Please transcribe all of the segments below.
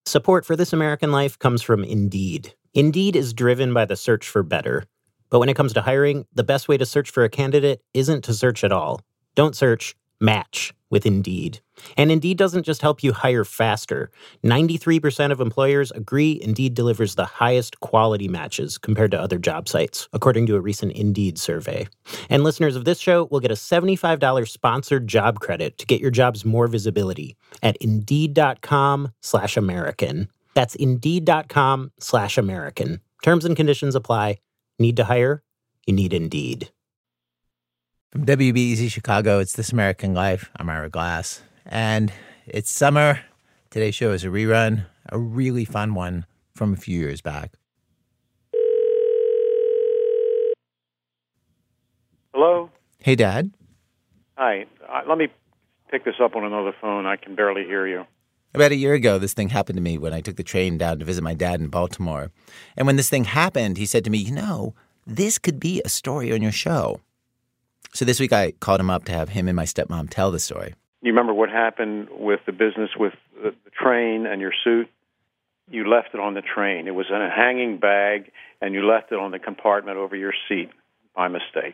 Support for This American Life comes from Indeed. Indeed is driven by the search for better. But when it comes to hiring, the best way to search for a candidate isn't to search at all. Don't search, match with Indeed. And Indeed doesn't just help you hire faster. 93% of employers agree Indeed delivers the highest quality matches compared to other job sites, according to a recent Indeed survey. And listeners of this show will get a $75 sponsored job credit to get your jobs more visibility at Indeed.com/American. That's Indeed.com/American. Terms and conditions apply. Need to hire? You need Indeed. From WBEZ Chicago, it's This American Life. I'm Ira Glass. And it's summer. Today's show is a rerun, a really fun one from a few years back. Hello? Hey, Dad. Hi. Let me pick this up on another phone. I can barely hear you. About a year ago, this thing happened to me when I took the train down to visit my dad in Baltimore. And when this thing happened, he said to me, you know, this could be a story on your show. So this week I called him up to have him and my stepmom tell the story. You remember what happened with the business with the train and your suit? You left it on the train. It was in a hanging bag, and you left it on the compartment over your seat by mistake.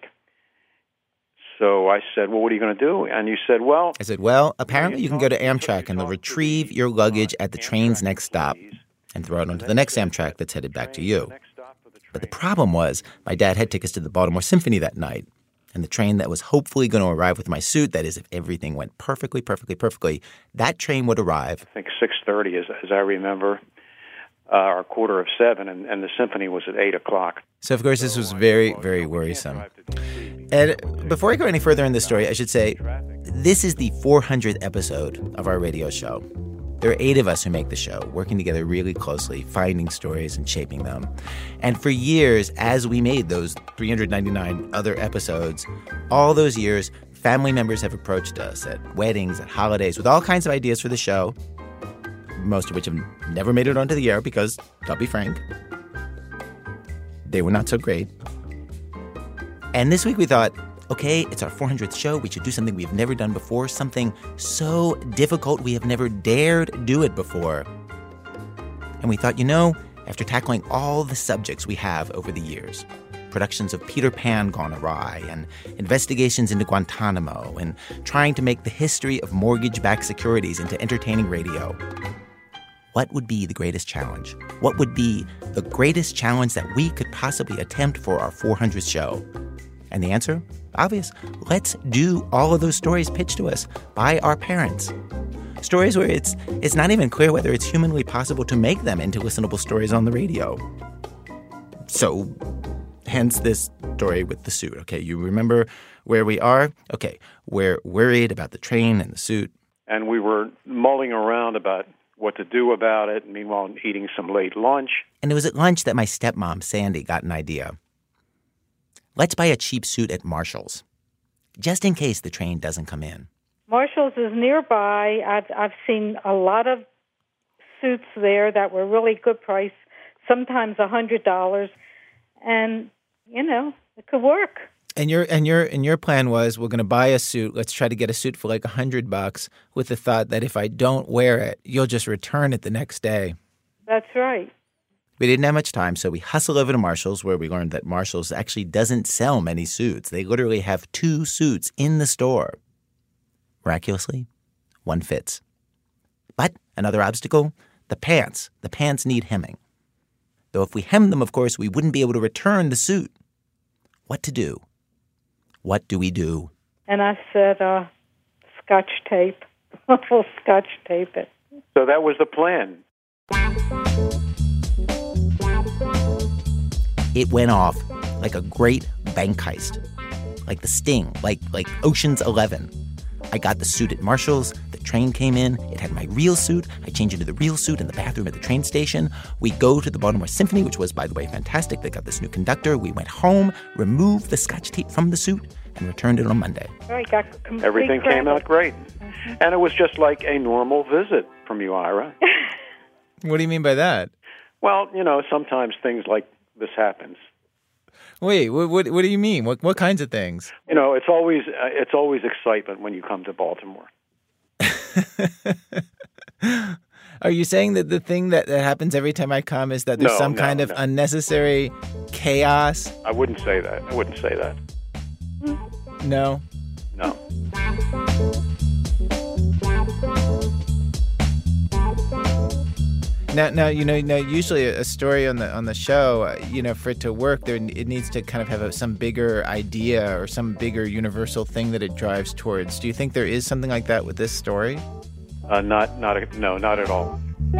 So I said, well, what are you going to do? And you said, well... I said, well, apparently you can go to Amtrak and they'll retrieve your luggage at the train's next stop and throw it onto the next Amtrak that's headed back to you. But the problem was my dad had tickets to the Baltimore Symphony that night. And the train that was hopefully going to arrive with my suit, that is, if everything went perfectly, that train would arrive. I think 6:30, as I remember, or 6:45, and the symphony was at 8 o'clock. So, of course, this was very, very worrisome. And before I go any further in this story, I should say, this is the 400th episode of our radio show. There are 8 of us who make the show, working together really closely, finding stories and shaping them. And for years, as we made those 399 other episodes, all those years, family members have approached us at weddings, at holidays, with all kinds of ideas for the show, most of which have never made it onto the air because, I'll be frank, they were not so great. And this week we thought, okay, it's our 400th show. We should do something we've never done before, something so difficult we have never dared do it before. And we thought, you know, after tackling all the subjects we have over the years, productions of Peter Pan gone awry and investigations into Guantanamo and trying to make the history of mortgage-backed securities into entertaining radio, what would be the greatest challenge? What would be the greatest challenge that we could possibly attempt for our 400th show? And the answer? Obvious. Let's do all of those stories pitched to us by our parents. Stories where it's not even clear whether it's humanly possible to make them into listenable stories on the radio. So, hence this story with the suit. Okay, you remember where we are? Okay, we're worried about the train and the suit. And we were mulling around about what to do about it, meanwhile eating some late lunch. And it was at lunch that my stepmom, Sandy, got an idea. Let's buy a cheap suit at Marshall's, just in case the train doesn't come in. Marshall's is nearby. I've seen a lot of suits there that were really good price, sometimes $100, and you know it could work. And your plan was, we're going to buy a suit. Let's try to get a suit for like $100, with the thought that if I don't wear it, you'll just return it the next day. That's right. We didn't have much time, so we hustled over to Marshall's, where we learned that Marshall's actually doesn't sell many suits. They literally have 2 suits in the store. Miraculously, one fits. But another obstacle, the pants. The pants need hemming. Though if we hem them, of course, we wouldn't be able to return the suit. What to do? What do we do? And I said, Scotch tape. We'll Scotch tape it. So that was the plan. It went off like a great bank heist, like The Sting, like Ocean's 11. I got the suit at Marshall's. The train came in. It had my real suit. I changed into the real suit in the bathroom at the train station. We go to the Baltimore Symphony, which was, by the way, fantastic. They got this new conductor. We went home, removed the Scotch tape from the suit, and returned it on Monday. Right, got everything came out great. Mm-hmm. And it was just like a normal visit from you, Ira. What do you mean by that? Well, you know, sometimes things like this happens. Wait, what do you mean? What kinds of things? You know, it's always excitement when you come to Baltimore. Are you saying that the thing that happens every time I come is that there's some kind of unnecessary chaos? I wouldn't say that. No? No. Now, usually a story on the show, for it to work, it needs to kind of have some bigger idea or some bigger universal thing that it drives towards. Do you think there is something like that with this story? Not at all.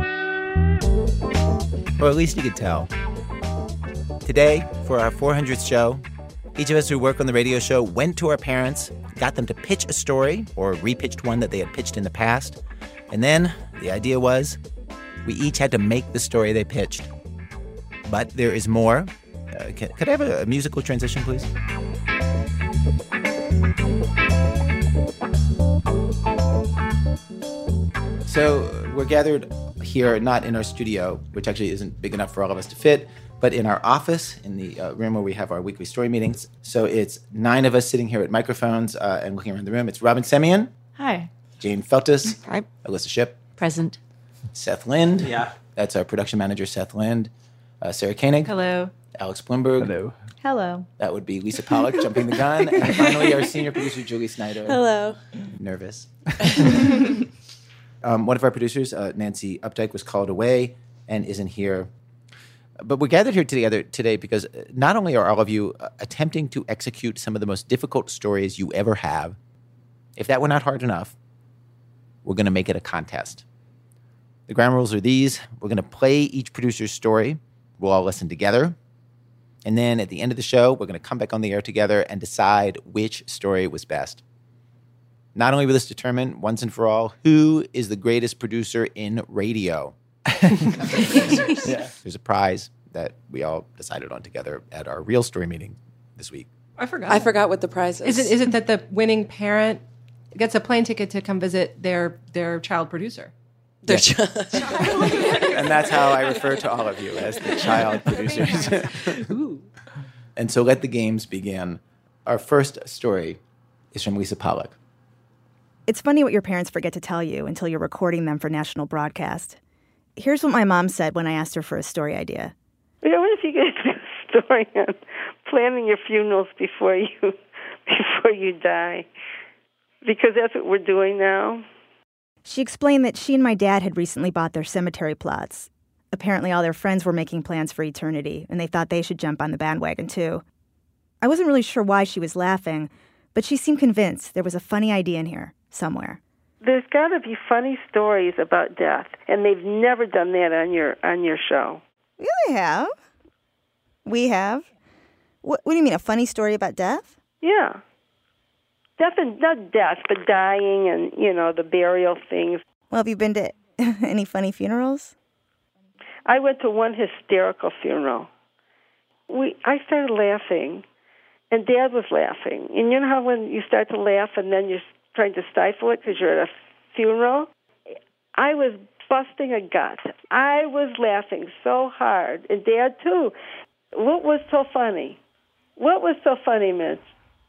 Or at least you could tell. Today, for our 400th show, each of us who work on the radio show went to our parents, got them to pitch a story or repitched one that they had pitched in the past. And then the idea was we each had to make the story they pitched. But there is more. Could I have a musical transition, please? So we're gathered here, not in our studio, which actually isn't big enough for all of us to fit, but in our office, in the room where we have our weekly story meetings. So it's 9 of us sitting here at microphones and looking around the room. It's Robin Semien. Hi. Jane Feltus. Hi. Alyssa Shipp. Present. Seth Lind. Yeah. That's our production manager, Seth Lind. Sarah Koenig. Hello. Alex Bloomberg. Hello. Hello. That would be Lisa Pollack jumping the gun. And finally, our senior producer, Julie Snyder. Hello. Nervous. One of our producers, Nancy Updike, was called away and isn't here. But we're gathered here together today because not only are all of you attempting to execute some of the most difficult stories you ever have, if that were not hard enough, we're going to make it a contest. The ground rules are these. We're going to play each producer's story. We'll all listen together. And then at the end of the show, we're going to come back on the air together and decide which story was best. Not only will this determine, once and for all, who is the greatest producer in radio. There's a prize that we all decided on together at our real story meeting this week. I forgot what the prize is. Is it that the winning parent gets a plane ticket to come visit their child producer? Their Yes. And that's how I refer to all of you, as the child producers. Ooh. And so let the games begin. Our first story is from Lisa Pollack. It's funny what your parents forget to tell you until you're recording them for national broadcast. Here's what my mom said when I asked her for a story idea. What if you could do a story on planning your funerals before you die? Because that's what we're doing now. She explained that she and my dad had recently bought their cemetery plots. Apparently all their friends were making plans for eternity, and they thought they should jump on the bandwagon too. I wasn't really sure why she was laughing, but she seemed convinced there was a funny idea in here, somewhere. There's got to be funny stories about death, and they've never done that on your show. Yeah, they have. We have. What do you mean, a funny story about death? Yeah. Death, and not death, but dying and, the burial things. Well, have you been to any funny funerals? I went to one hysterical funeral. I started laughing, and Dad was laughing. And you know how when you start to laugh and then you're trying to stifle it because you're at a funeral? I was busting a gut. I was laughing so hard, and Dad too. What was so funny? What was so funny, Mitch?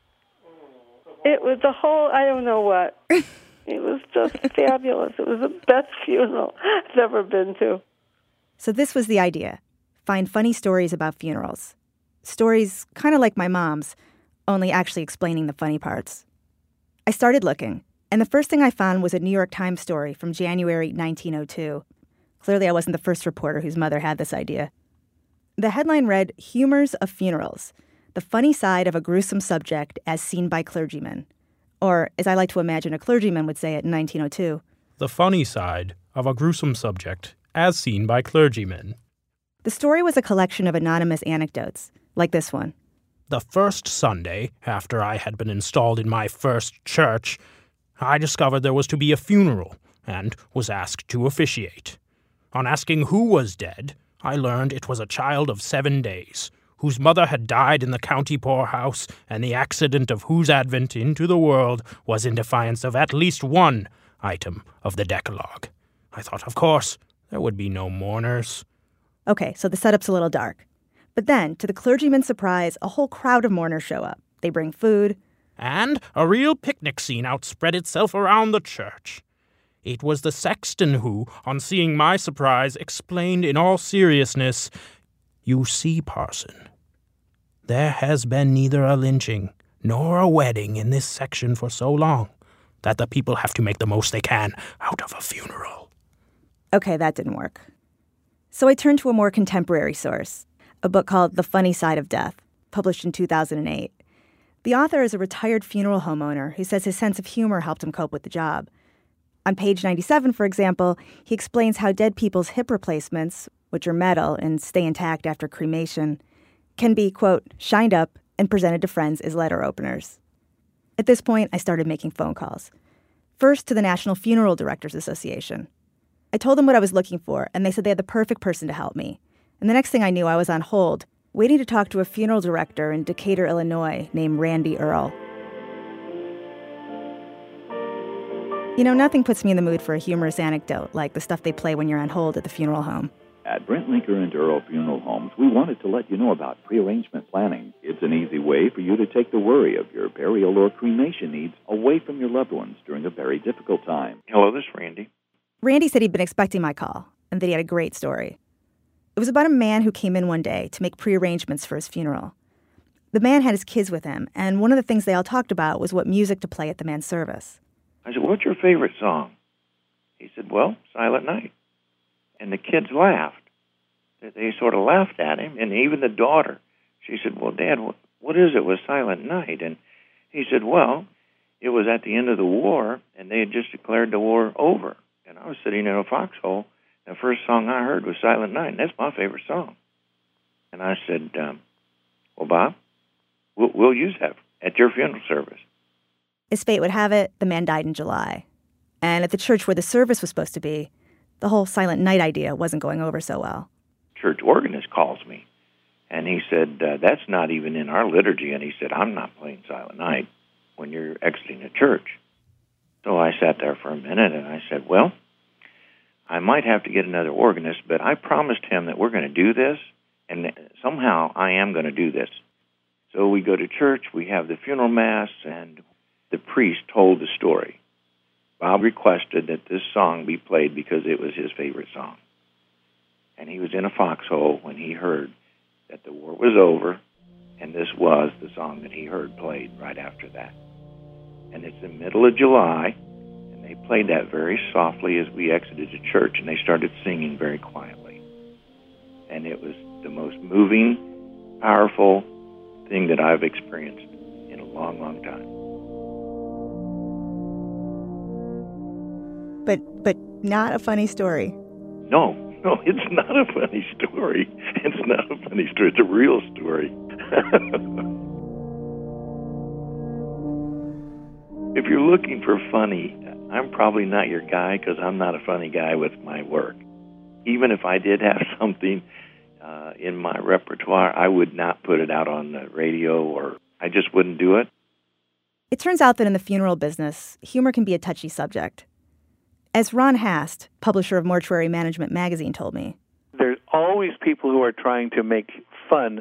It was the whole, I don't know what. It was just fabulous. It was the best funeral I've ever been to. So this was the idea. Find funny stories about funerals. Stories kind of like my mom's, only actually explaining the funny parts. I started looking, and the first thing I found was a New York Times story from January 1902. Clearly I wasn't the first reporter whose mother had this idea. The headline read, "Humors of Funerals, the funny side of a gruesome subject as seen by clergymen." Or, as I like to imagine a clergyman would say it in 1902. The funny side of a gruesome subject as seen by clergymen. The story was a collection of anonymous anecdotes, like this one. The first Sunday after I had been installed in my first church, I discovered there was to be a funeral and was asked to officiate. On asking who was dead, I learned it was a child of 7 days, whose mother had died in the county poorhouse, and the accident of whose advent into the world was in defiance of at least one item of the Decalogue. I thought, of course, there would be no mourners. Okay, so the setup's a little dark. But then, to the clergyman's surprise, a whole crowd of mourners show up. They bring food. And a real picnic scene outspread itself around the church. It was the sexton who, on seeing my surprise, explained in all seriousness, "You see, parson, there has been neither a lynching nor a wedding in this section for so long that the people have to make the most they can out of a funeral." Okay, that didn't work. So I turned to a more contemporary source, a book called The Funny Side of Death, published in 2008. The author is a retired funeral home owner who says his sense of humor helped him cope with the job. On page 97, for example, he explains how dead people's hip replacements, which are metal and stay intact after cremation, can be, quote, shined up and presented to friends as letter openers. At this point, I started making phone calls. First to the National Funeral Directors Association. I told them what I was looking for, and they said they had the perfect person to help me. And the next thing I knew, I was on hold, waiting to talk to a funeral director in Decatur, Illinois, named Randy Earl. You know, nothing puts me in the mood for a humorous anecdote like the stuff they play when you're on hold at the funeral home. At Brent Linker and Earl Funeral Homes, we wanted to let you know about pre-arrangement planning. It's an easy way for you to take the worry of your burial or cremation needs away from your loved ones during a very difficult time. Hello, this is Randy. Randy said he'd been expecting my call and that he had a great story. It was about a man who came in one day to make pre-arrangements for his funeral. The man had his kids with him, and one of the things they all talked about was what music to play at the man's service. I said, "What's your favorite song?" He said, "Well, Silent Night." And the kids laughed. They sort of laughed at him, and even the daughter, she said, "Well, Dad, what is it with Silent Night?" And he said, "Well, it was at the end of the war, and they had just declared the war over. And I was sitting in a foxhole, and the first song I heard was Silent Night, and that's my favorite song." And I said, "Well, Bob, we'll use that at your funeral service." As fate would have it, the man died in July. And at the church where the service was supposed to be, the whole Silent Night idea wasn't going over so well. Church organist calls me, and he said, "That's not even in our liturgy." And he said, "I'm not playing Silent Night when you're exiting the church." So I sat there for a minute, and I said, "Well, I might have to get another organist, but I promised him that we're going to do this, and somehow I am going to do this." So we go to church, we have the funeral mass, and the priest told the story. Bob requested that this song be played because it was his favorite song. And he was in a foxhole when he heard that the war was over, and this was the song that he heard played right after that. And it's the middle of July, and they played that very softly as we exited the church, and they started singing very quietly. And it was the most moving, powerful thing that I've experienced in a long, long time. But not a funny story. No, it's not a funny story. It's not a funny story. It's a real story. If you're looking for funny, I'm probably not your guy because I'm not a funny guy with my work. Even if I did have something in my repertoire, I would not put it out on the radio, or I just wouldn't do it. It turns out that in the funeral business, humor can be a touchy subject. As Ron Hast, publisher of Mortuary Management magazine, told me, there's always people who are trying to make fun.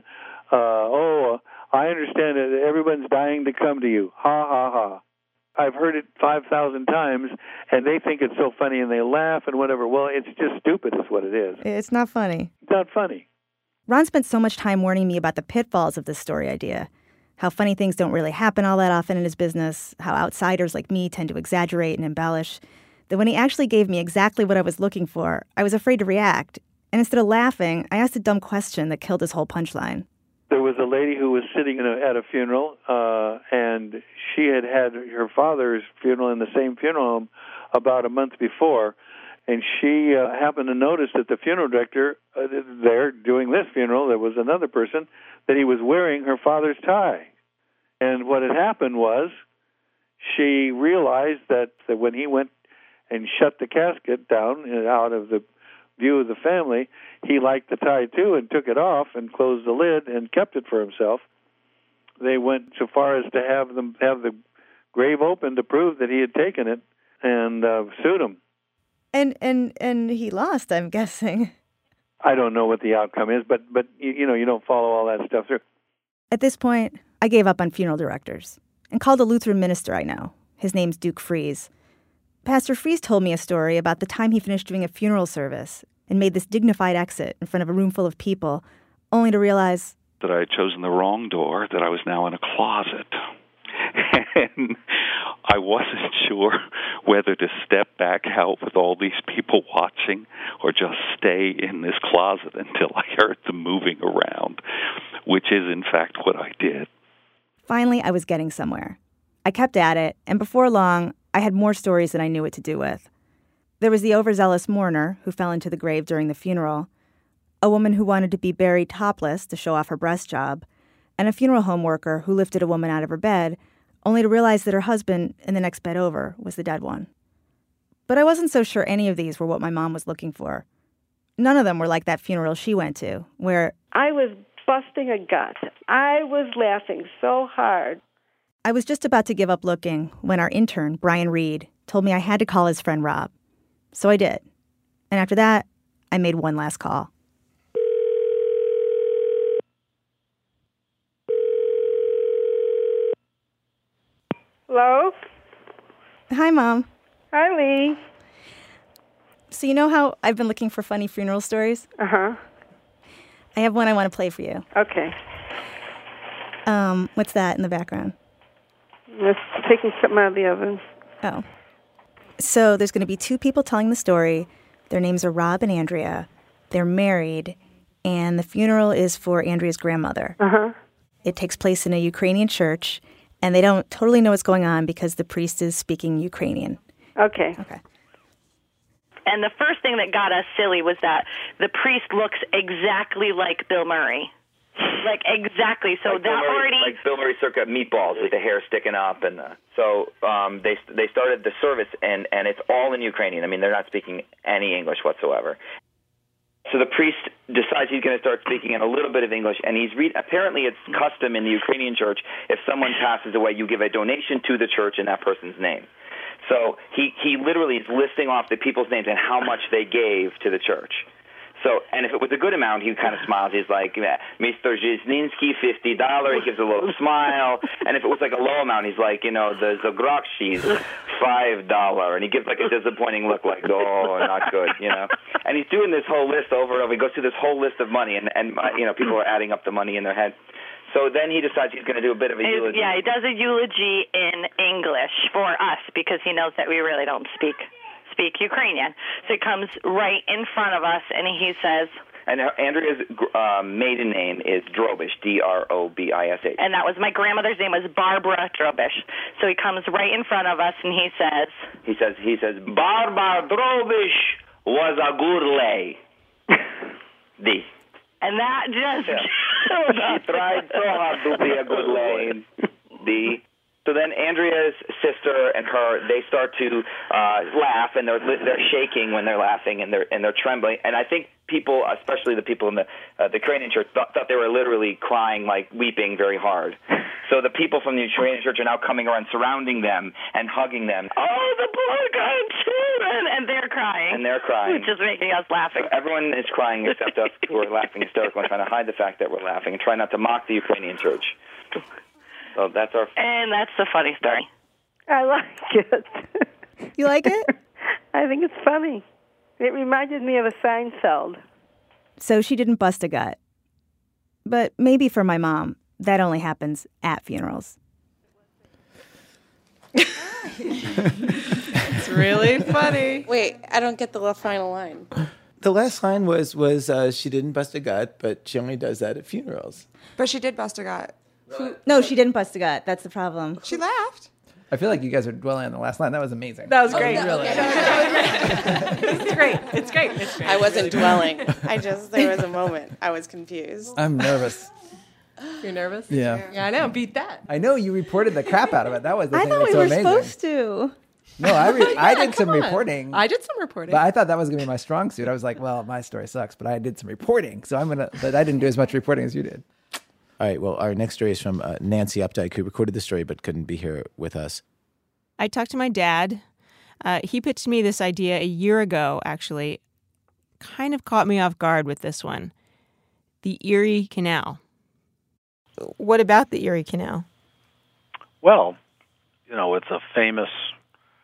I understand that everyone's dying to come to you. Ha, ha, ha. I've heard it 5,000 times, and they think it's so funny, and they laugh and whatever. Well, it's just stupid is what it is. It's not funny. It's not funny. Ron spent so much time warning me about the pitfalls of this story idea, how funny things don't really happen all that often in his business, how outsiders like me tend to exaggerate and embellish, that when he actually gave me exactly what I was looking for, I was afraid to react. And instead of laughing, I asked a dumb question that killed his whole punchline. There was a lady who was sitting at a funeral, and she had her father's funeral in the same funeral home about a month before. And she happened to notice that the funeral director there doing this funeral, there was another person, that he was wearing her father's tie. And what had happened was she realized that when he went and shut the casket down out of the view of the family, he liked the tie too and took it off and closed the lid and kept it for himself. They went so far as to have the grave open to prove that he had taken it and sued him. And he lost, I'm guessing. I don't know what the outcome is, but you don't follow all that stuff through. At this point, I gave up on funeral directors and called a Lutheran minister I know. His name's Duke Fries. Pastor Fries told me a story about the time he finished doing a funeral service and made this dignified exit in front of a room full of people, only to realize that I had chosen the wrong door, that I was now in a closet. And I wasn't sure whether to step back out with all these people watching or just stay in this closet until I heard them moving around, which is, in fact, what I did. Finally, I was getting somewhere. I kept at it, and before long, I had more stories than I knew what to do with. There was the overzealous mourner who fell into the grave during the funeral, a woman who wanted to be buried topless to show off her breast job, and a funeral home worker who lifted a woman out of her bed, only to realize that her husband in the next bed over was the dead one. But I wasn't so sure any of these were what my mom was looking for. None of them were like that funeral she went to, where I was busting a gut. I was laughing so hard. I was just about to give up looking when our intern, Brian Reed, told me I had to call his friend Rob. So I did. And after that, I made one last call. Hello? Hi, Mom. Hi, Lee. So you know how I've been looking for funny funeral stories? Uh-huh. I have one I want to play for you. Okay. What's that in the background? Just taking something out of the oven. Oh. So there's going to be two people telling the story. Their names are Rob and Andrea. They're married, and the funeral is for Andrea's grandmother. Uh-huh. It takes place in a Ukrainian church, and they don't totally know what's going on because the priest is speaking Ukrainian. Okay. Okay. And the first thing that got us silly was that the priest looks exactly like Bill Murray. Like, exactly. So like that already... Like Bill Murray circa Meatballs with the hair sticking up. And so they started the service, and it's all in Ukrainian. I mean, they're not speaking any English whatsoever. So the priest decides he's going to start speaking in a little bit of English, and apparently it's custom in the Ukrainian church, if someone passes away, you give a donation to the church in that person's name. So he literally is listing off the people's names and how much they gave to the church. So, and if it was a good amount, he kind of smiles. He's like, Mr. Zizninsky, $50. He gives a little smile. And if it was like a low amount, he's like, the Zagrokshis, $5. And he gives like a disappointing look, like, oh, not good, And he's doing this whole list over and over. He goes through this whole list of money, and people are adding up the money in their head. So then he decides he's going to do a bit of a eulogy. Yeah, he does a eulogy in English for us because he knows that we really don't speak Ukrainian. So he comes right in front of us, and he says... And Andrea's maiden name is Drobish, D-R-O-B-I-S-H. And that was my grandmother's name was Barbara Drobish. So he comes right in front of us, and he says... He says, Barbara Drobish was a good lay. And that just... She tried so hard to be a good lay. So then Andrea's sister and her, they start to laugh, and they're shaking when they're laughing, and they're trembling. And I think people, especially the people in the Ukrainian church, thought they were literally crying, like weeping very hard. So the people from the Ukrainian church are now coming around, surrounding them and hugging them. Oh, the poor grandchildren! And they're crying. Which is making us laughing. So everyone is crying except us, who are laughing hysterically and trying to hide the fact that we're laughing and try not to mock the Ukrainian church. So that's And that's the funny story. I like it. You like it? I think it's funny. It reminded me of a Seinfeld. So she didn't bust a gut. But maybe for my mom, that only happens at funerals. It's really funny. Wait, I don't get the final line. The last line was she didn't bust a gut, but she only does that at funerals. But she did bust a gut. No, she didn't bust a gut. That's the problem. She laughed. I feel like you guys are dwelling on the last line. That was amazing. That was great. Really. It's great. It's great. I wasn't dwelling. There was a moment. I was confused. I'm nervous. You're nervous? Yeah. Yeah, I know. Beat that. I know you reported the crap out of it. That was the I thing thought that's we so were amazing. supposed to. No, I did some reporting. I did some reporting. But I thought that was going to be my strong suit. I was like, well, my story sucks, but I did some reporting. So but I didn't do as much reporting as you did. All right, well, our next story is from Nancy Updike, who recorded the story but couldn't be here with us. I talked to my dad. He pitched me this idea a year ago, actually. Kind of caught me off guard with this one. The Erie Canal. What about the Erie Canal? Well, it's a famous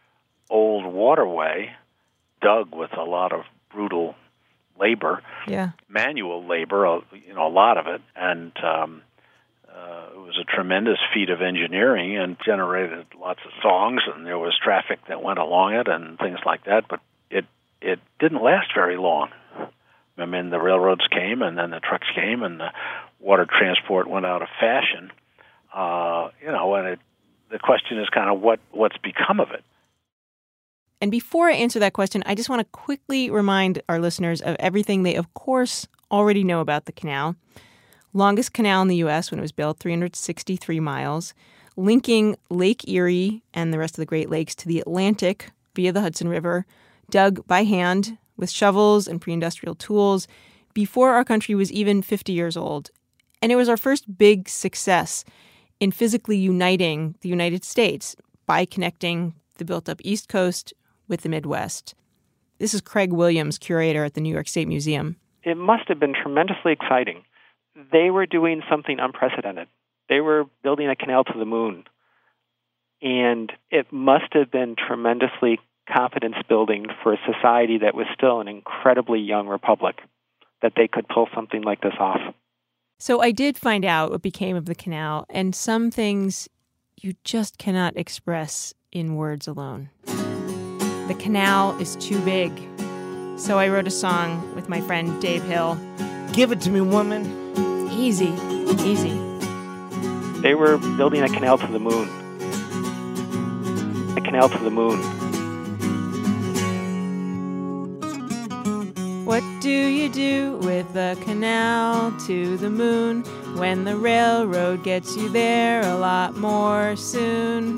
old waterway, dug with a lot of brutal labor, manual labor, a lot of it, and it was a tremendous feat of engineering and generated lots of songs, and there was traffic that went along it and things like that, but it didn't last very long. I mean, the railroads came, and then the trucks came, and the water transport went out of fashion. And the question is kind of what's become of it. And before I answer that question, I just want to quickly remind our listeners of everything they, of course, already know about the canal. Longest canal in the U.S. when it was built, 363 miles, linking Lake Erie and the rest of the Great Lakes to the Atlantic via the Hudson River, dug by hand with shovels and pre-industrial tools before our country was even 50 years old. And it was our first big success in physically uniting the United States by connecting the built-up East Coast with the Midwest. This is Craig Williams, curator at the New York State Museum. It must have been tremendously exciting. They were doing something unprecedented. They were building a canal to the moon. And it must have been tremendously confidence building for a society that was still an incredibly young republic, that they could pull something like this off. So I did find out what became of the canal, and some things you just cannot express in words alone. The canal is too big. So I wrote a song with my friend Dave Hill. Give it to me, woman. It's easy, easy. They were building a canal to the moon. A canal to the moon. What do you do with a canal to the moon when the railroad gets you there a lot more soon?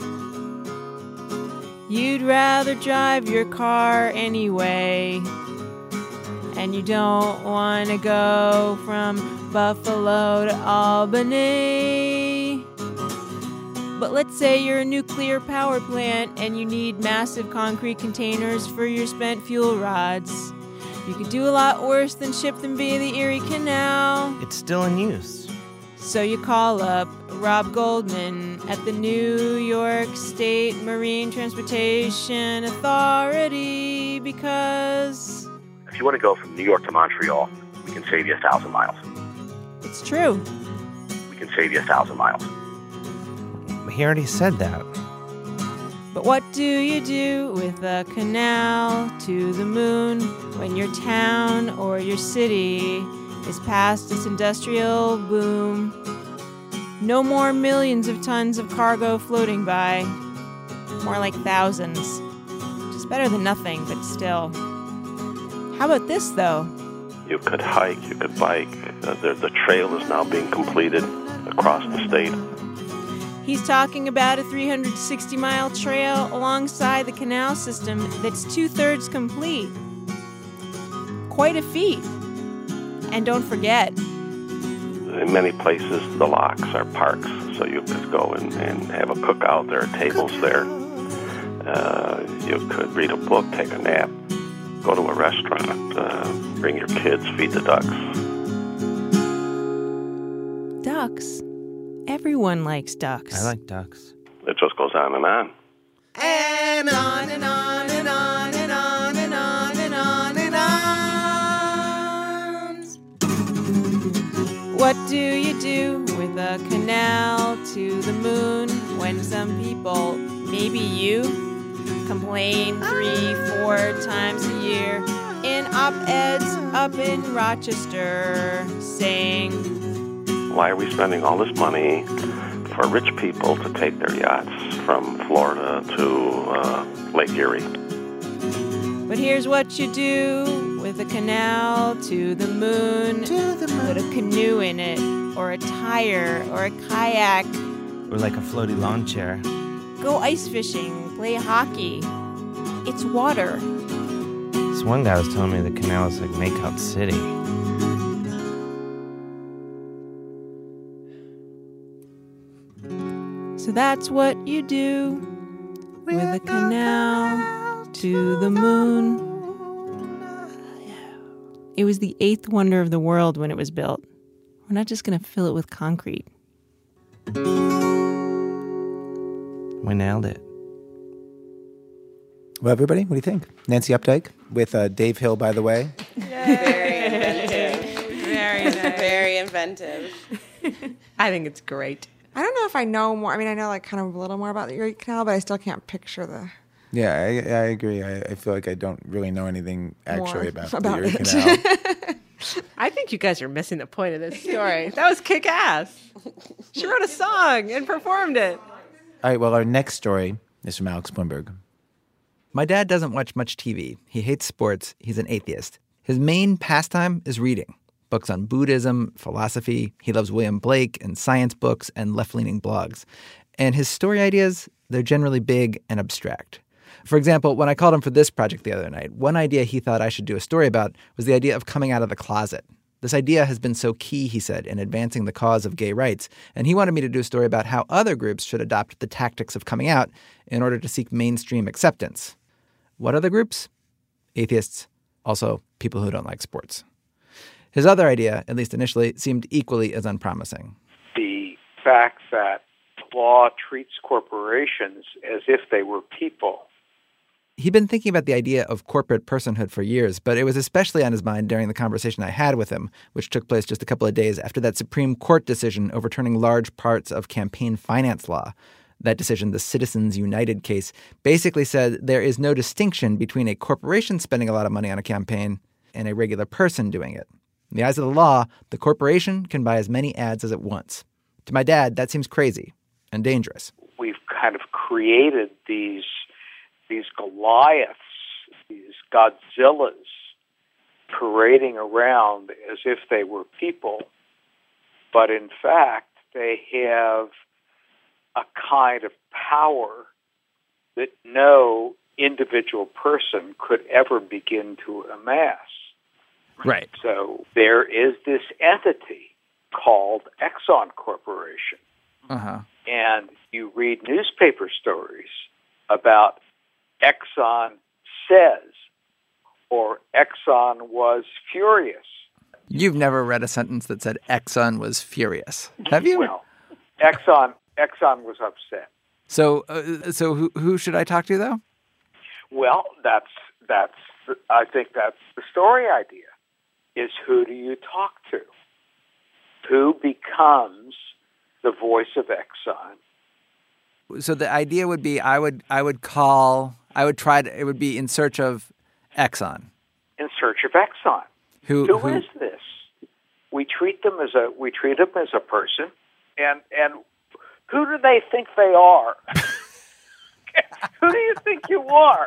You'd rather drive your car anyway, and you don't want to go from Buffalo to Albany. But let's say you're a nuclear power plant and you need massive concrete containers for your spent fuel rods. You could do a lot worse than ship them via the Erie Canal. It's still in use. So you call up Rob Goldman at the New York State Marine Transportation Authority because... If you want to go from New York to Montreal, we can save you 1,000 miles. It's true. We can save you 1,000 miles. He already said that. But what do you do with a canal to the moon when your town or your city is past its industrial boom? No more millions of tons of cargo floating by. More like thousands. Which is better than nothing, but still. How about this, though? You could hike, you could bike. The trail is now being completed across the state. He's talking about a 360-mile trail alongside the canal system that's 2/3 complete. Quite a feat. And don't forget, in many places, the locks are parks, so you could go and have a cookout. There are tables there. You could read a book, take a nap, go to a restaurant, bring your kids, feed the ducks. Ducks? Everyone likes ducks. I like ducks. It just goes on and on. And on and on and on and on and on and on and on. What do you do with a canal to the moon when some people, maybe you, complain 3-4 times a year in op-eds up in Rochester saying, why are we spending all this money for rich people to take their yachts from Florida to Lake Erie? But here's what you do with a canal to the moon. Put a canoe in it, or a tire, or a kayak. Or like a floaty lawn chair. Go ice fishing, play hockey. It's water. This one guy was telling me the canal is like Makeout City. So that's what you do with a canal to the moon. It was the 8th wonder of the world when it was built. We're not just going to fill it with concrete. We nailed it. Well, everybody, what do you think? Nancy Updike with Dave Hill, by the way. Very inventive. Very nice. Very inventive. I think it's great. I don't know if I know more. I mean, I know like kind of a little more about the Erie Canal, but I still can't picture the... Yeah, I agree. I feel like I don't really know anything actually about the Erie it. Canal. I think you guys are missing the point of this story. That was kick-ass. She wrote a song and performed it. All right, well, our next story is from Alex Blumberg. My dad doesn't watch much TV. He hates sports. He's an atheist. His main pastime is reading. Books on Buddhism, philosophy. He loves William Blake and science books and left-leaning blogs. And his story ideas, they're generally big and abstract. For example, when I called him for this project the other night, one idea he thought I should do a story about was the idea of coming out of the closet. This idea has been so key, he said, in advancing the cause of gay rights, and he wanted me to do a story about how other groups should adopt the tactics of coming out in order to seek mainstream acceptance. What other groups? Atheists, also people who don't like sports. His other idea, at least initially, seemed equally as unpromising. The fact that law treats corporations as if they were people. He'd been thinking about the idea of corporate personhood for years, but it was especially on his mind during the conversation I had with him, which took place just a couple of days after that Supreme Court decision overturning large parts of campaign finance law. That decision, the Citizens United case, basically said there is no distinction between a corporation spending a lot of money on a campaign and a regular person doing it. In the eyes of the law, the corporation can buy as many ads as it wants. To my dad, that seems crazy and dangerous. We've kind of created these Goliaths, these Godzillas, parading around as if they were people, but in fact they have a kind of power that no individual person could ever begin to amass. Right. So there is this entity called Exxon Corporation. Uh-huh. And you read newspaper stories about Exxon says, or Exxon was furious. You've never read a sentence that said Exxon was furious, have you? Well, Exxon was upset. So who should I talk to, though? Well, I think that's the story idea, is who do you talk to? Who becomes the voice of Exxon? So the idea would be it would be in search of Exxon. In search of Exxon. Who is this? We treat them as a person, and who do they think they are? Who do you think you are?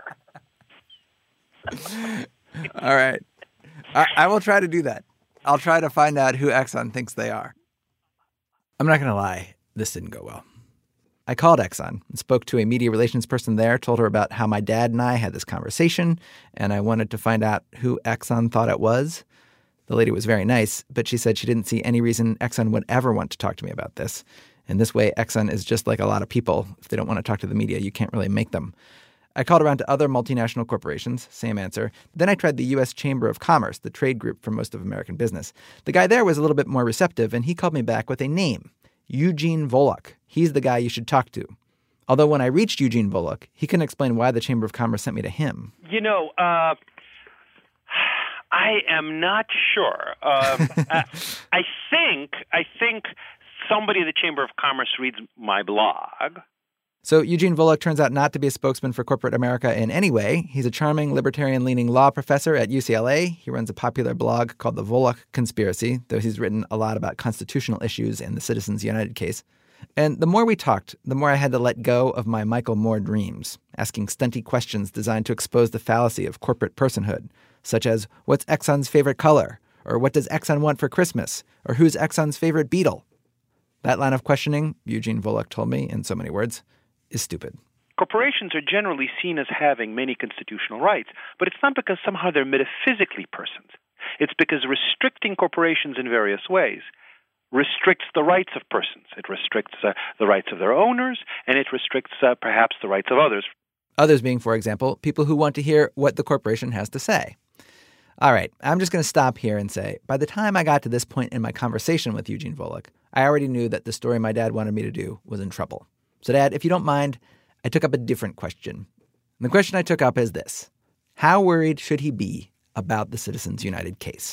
All right. I will try to do that. I'll try to find out who Exxon thinks they are. I'm not going to lie. This didn't go well. I called Exxon and spoke to a media relations person there, told her about how my dad and I had this conversation, and I wanted to find out who Exxon thought it was. The lady was very nice, but she said she didn't see any reason Exxon would ever want to talk to me about this. In this way, Exxon is just like a lot of people. If they don't want to talk to the media, you can't really make them. I called around to other multinational corporations, same answer. Then I tried the U.S. Chamber of Commerce, the trade group for most of American business. The guy there was a little bit more receptive, and he called me back with a name, Eugene Volokh. He's the guy you should talk to. Although when I reached Eugene Volokh, he couldn't explain why the Chamber of Commerce sent me to him. I am not sure. I think somebody at the Chamber of Commerce reads my blog. So Eugene Volokh turns out not to be a spokesman for corporate America in any way. He's a charming, libertarian-leaning law professor at UCLA. He runs a popular blog called The Volokh Conspiracy, though he's written a lot about constitutional issues in the Citizens United case. And the more we talked, the more I had to let go of my Michael Moore dreams, asking stunty questions designed to expose the fallacy of corporate personhood, such as, what's Exxon's favorite color? Or what does Exxon want for Christmas? Or who's Exxon's favorite Beatle? That line of questioning, Eugene Volokh told me in so many words, is stupid. Corporations are generally seen as having many constitutional rights, but it's not because somehow they're metaphysically persons. It's because restricting corporations in various ways restricts the rights of persons. It restricts the rights of their owners, and it restricts perhaps the rights of others. Others being, for example, people who want to hear what the corporation has to say. All right, I'm just going to stop here and say, by the time I got to this point in my conversation with Eugene Volokh, I already knew that the story my dad wanted me to do was in trouble. So, Dad, if you don't mind, I took up a different question. And the question I took up is this: how worried should he be about the Citizens United case?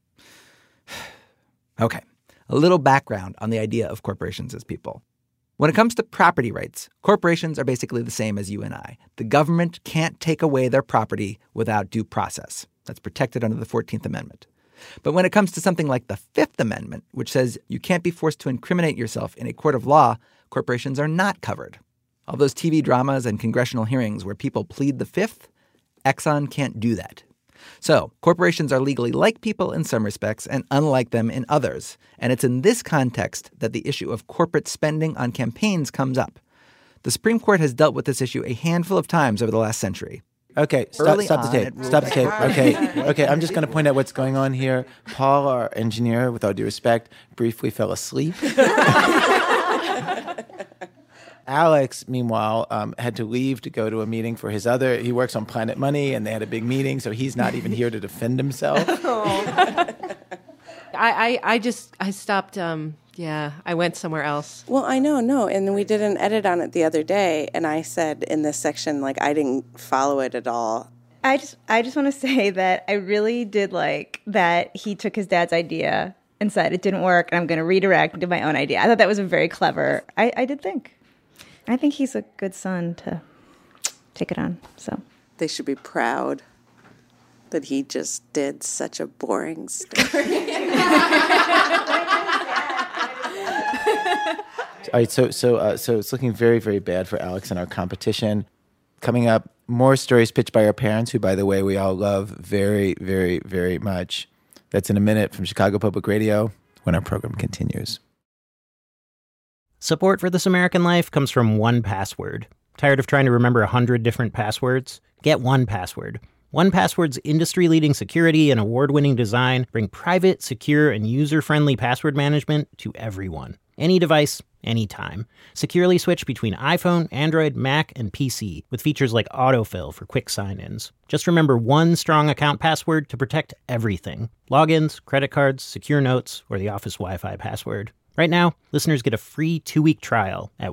Okay, a little background on the idea of corporations as people. When it comes to property rights, corporations are basically the same as you and I. The government can't take away their property without due process. That's protected under the 14th Amendment. But when it comes to something like the Fifth Amendment, which says you can't be forced to incriminate yourself in a court of law, corporations are not covered. All those TV dramas and congressional hearings where people plead the Fifth, Exxon can't do that. So, corporations are legally like people in some respects and unlike them in others. And it's in this context that the issue of corporate spending on campaigns comes up. The Supreme Court has dealt with this issue a handful of times over the last century. Okay, stop the tape. Stop the tape. Okay, I'm just going to point out what's going on here. Paul, our engineer, with all due respect, briefly fell asleep. Alex, meanwhile, had to leave to go to a meeting for he works on Planet Money, and they had a big meeting, so he's not even here to defend himself. I stopped, I went somewhere else. Well, I know, and we did an edit on it the other day, and I said in this section, like, I didn't follow it at all. I just want to say that I really did like that he took his dad's idea and said it didn't work, and I'm going to redirect and do my own idea. I thought that was a very clever, I did think. I think he's a good son to take it on, so. They should be proud that he just did such a boring story. All right, so it's looking very, very bad for Alex in our competition. Coming up, more stories pitched by our parents, who, by the way, we all love very, very, very much. That's in a minute from Chicago Public Radio when our program continues. Support for This American Life comes from 1Password. Tired of trying to remember 100 different passwords? Get 1Password. 1Password's industry-leading security and award-winning design bring private, secure, and user-friendly password management to everyone. Any device, anytime. Securely switch between iPhone, Android, Mac, and PC with features like autofill for quick sign-ins. Just remember one strong account password to protect everything. Logins, credit cards, secure notes, or the office Wi-Fi password. Right now, listeners get a free 2-week trial at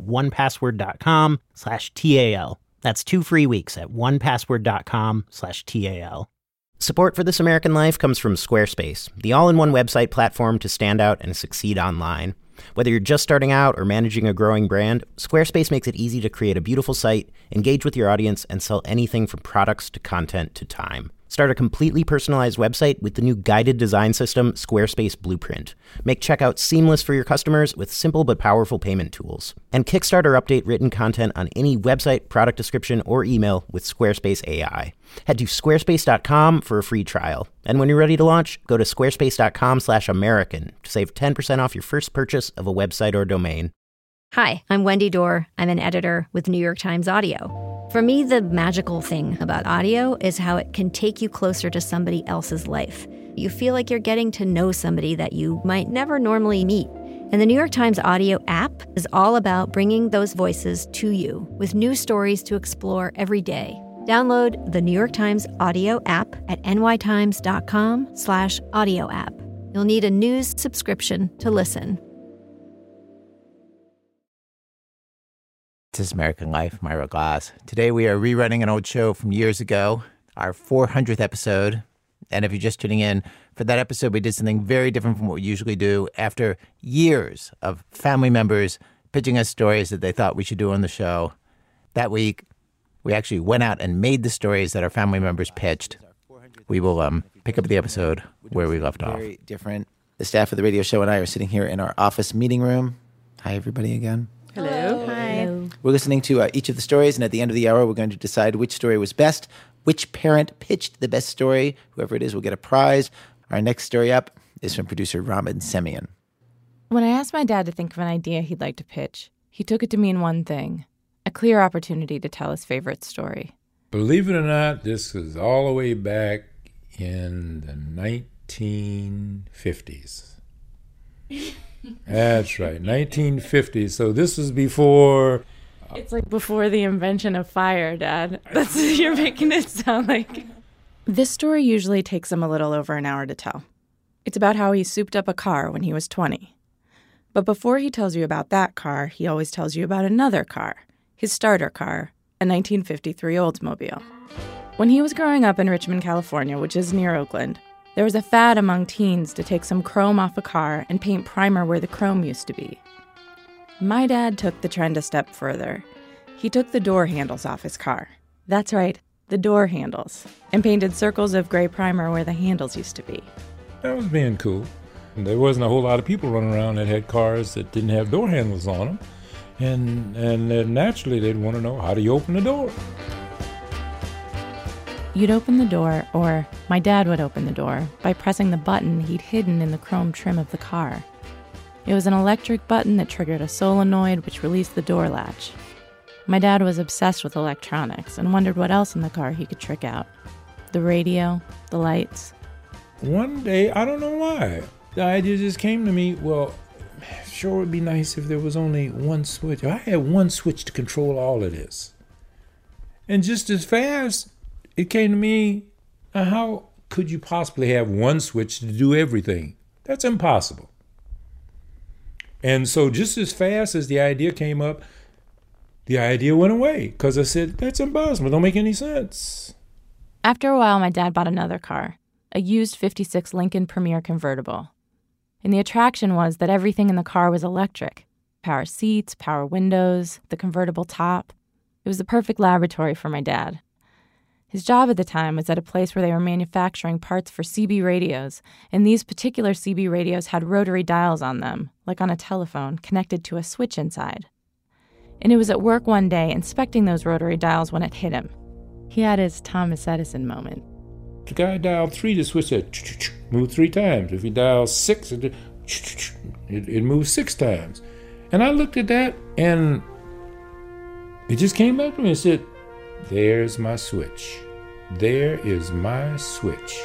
1password.com/TAL. That's 2 free weeks at 1password.com/TAL. Support for This American Life comes from Squarespace, the all-in-one website platform to stand out and succeed online. Whether you're just starting out or managing a growing brand, Squarespace makes it easy to create a beautiful site, engage with your audience, and sell anything from products to content to time. Start a completely personalized website with the new guided design system, Squarespace Blueprint. Make checkout seamless for your customers with simple but powerful payment tools. And kickstart or update written content on any website, product description, or email with Squarespace AI. Head to squarespace.com for a free trial. And when you're ready to launch, go to squarespace.com/American to save 10% off your first purchase of a website or domain. Hi, I'm Wendy Dorr. I'm an editor with New York Times Audio. For me, the magical thing about audio is how it can take you closer to somebody else's life. You feel like you're getting to know somebody that you might never normally meet. And the New York Times Audio app is all about bringing those voices to you with new stories to explore every day. Download the New York Times Audio app at nytimes.com/audio app. You'll need a news subscription to listen. This is American Life, Myra Glass. Today we are rerunning an old show from years ago, our 400th episode. And if you're just tuning in, for that episode we did something very different from what we usually do. After years of family members pitching us stories that they thought we should do on the show, that week we actually went out and made the stories that our family members pitched. We will pick up the episode where we left off. Very different. The staff of the radio show and I are sitting here in our office meeting room. Hi, everybody, again. Hello. Hi. We're listening to each of the stories, and at the end of the hour, we're going to decide which story was best, which parent pitched the best story. Whoever it is will get a prize. Our next story up is from producer Ramin Semian. When I asked my dad to think of an idea he'd like to pitch, he took it to mean one thing: a clear opportunity to tell his favorite story. Believe it or not, this is all the way back in the 1950s. That's right, 1950s. So this was before... It's like before the invention of fire, Dad. That's what you're making it sound like. This story usually takes him a little over an hour to tell. It's about how he souped up a car when he was 20. But before he tells you about that car, he always tells you about another car, his starter car, a 1953 Oldsmobile. When he was growing up in Richmond, California, which is near Oakland, there was a fad among teens to take some chrome off a car and paint primer where the chrome used to be. My dad took the trend a step further. He took the door handles off his car. That's right, the door handles, and painted circles of gray primer where the handles used to be. That was being cool. There wasn't a whole lot of people running around that had cars that didn't have door handles on them. And naturally, they'd want to know, how do you open the door? You'd open the door, or my dad would open the door, by pressing the button he'd hidden in the chrome trim of the car. It was an electric button that triggered a solenoid which released the door latch. My dad was obsessed with electronics and wondered what else in the car he could trick out. The radio, the lights. One day, I don't know why, the idea just came to me, well, sure would be nice if there was only one switch. I had one switch to control all of this. And just as fast, it came to me, how could you possibly have one switch to do everything? That's impossible. And so just as fast as the idea came up, the idea went away because I said, that's impossible. It don't make any sense. After a while, my dad bought another car, a used 56 Lincoln Premier convertible. And the attraction was that everything in the car was electric. Power seats, power windows, the convertible top. It was the perfect laboratory for my dad. His job at the time was at a place where they were manufacturing parts for CB radios, and these particular CB radios had rotary dials on them, like on a telephone, connected to a switch inside. And it was at work one day inspecting those rotary dials when it hit him. He had his Thomas Edison moment. The guy dialed 3, the switch said, moved 3 times. If he dialed 6, it moved 6 times. And I looked at that, and it just came back to me and said, there's my switch. There is my switch.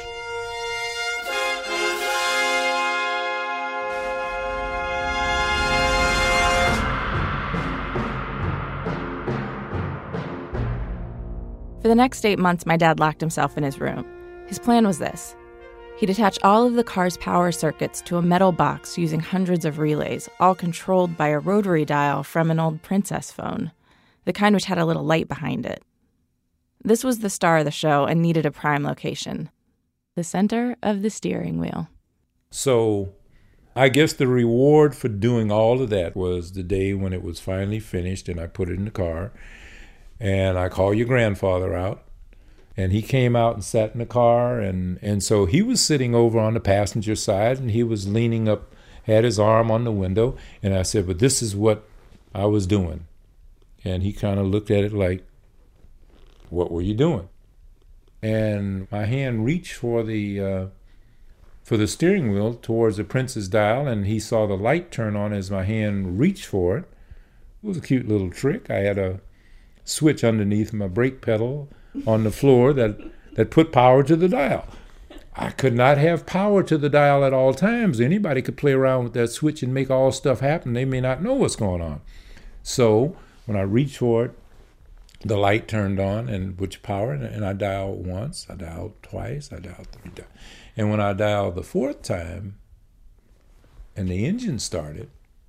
For the next 8 months, my dad locked himself in his room. His plan was this. He'd attach all of the car's power circuits to a metal box using hundreds of relays, all controlled by a rotary dial from an old Princess phone, the kind which had a little light behind it. This was the star of the show and needed a prime location, the center of the steering wheel. So I guess the reward for doing all of that was the day when it was finally finished and I put it in the car. And I called your grandfather out, and he came out and sat in the car, and so he was sitting over on the passenger side, and he was leaning up, had his arm on the window, and I said, but this is what I was doing. And he kind of looked at it like, what were you doing? And my hand reached for the steering wheel towards the Princess dial, and he saw the light turn on as my hand reached for it. It was a cute little trick. I had a switch underneath my brake pedal on the floor that put power to the dial. I could not have power to the dial at all times. Anybody could play around with that switch and make all stuff happen. They may not know what's going on. So when I reached for it, the light turned on, and which power, and I dialed once, I dialed twice, I dialed 3 times. And when I dialed the 4th time, and the engine started,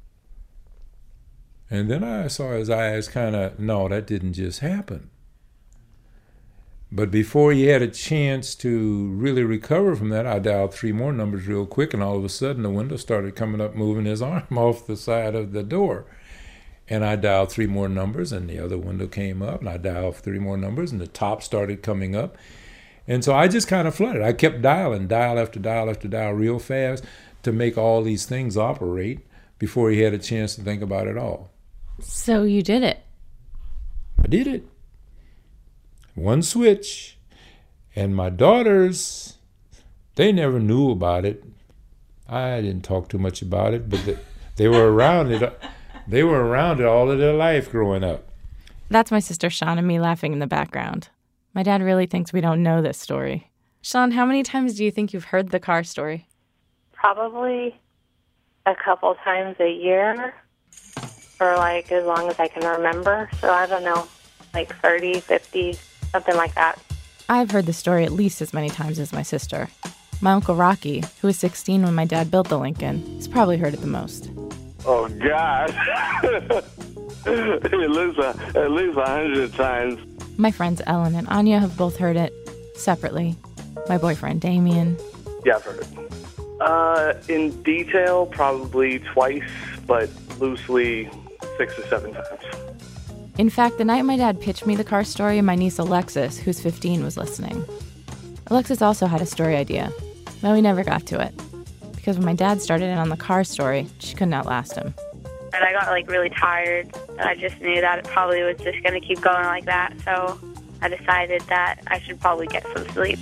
and then I saw his eyes kind of, no, that didn't just happen. But before he had a chance to really recover from that, I dialed 3 more numbers real quick, and all of a sudden the window started coming up, moving his arm off the side of the door. And I dialed 3 more numbers, and the other window came up, and I dialed 3 more numbers, and the top started coming up. And so I just kind of flooded. I kept dialing, dial after dial after dial real fast to make all these things operate before he had a chance to think about it all. So you did it. I did it. One switch. And my daughters, they never knew about it. I didn't talk too much about it, but they were around it. They were around it all of their life growing up. That's my sister Sean and me laughing in the background. My dad really thinks we don't know this story. Sean, how many times do you think you've heard the car story? Probably a couple times a year. For like as long as I can remember. So I don't know, like 30, 50, something like that. I've heard the story at least as many times as my sister. My Uncle Rocky, who was 16 when my dad built the Lincoln, has probably heard it the most. Oh, God. At least 100 times. My friends Ellen and Anya have both heard it separately. My boyfriend Damien. Yeah, I've heard it. In detail, probably twice, but loosely 6 or 7 times. In fact, the night my dad pitched me the car story, my niece Alexis, who's 15, was listening. Alexis also had a story idea, but we never got to it. Because when my dad started in on the car story, she couldn't outlast him. And I got really tired, and I just knew that it probably was just going to keep going like that, so I decided that I should probably get some sleep.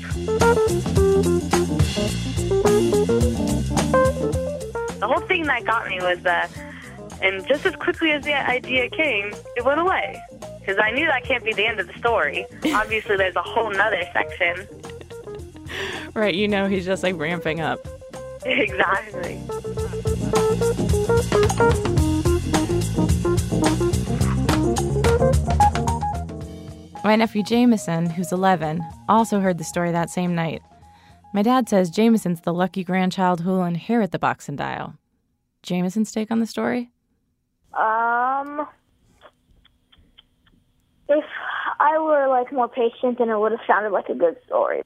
The whole thing that got me was that, and just as quickly as the idea came, it went away. Because I knew that can't be the end of the story. Obviously, there's a whole nother section. Right, he's just ramping up. Exactly. My nephew Jameson, who's 11, also heard the story that same night. My dad says Jameson's the lucky grandchild who'll inherit the box and dial. Jameson's take on the story? If I were more patient, then it would have sounded like a good story.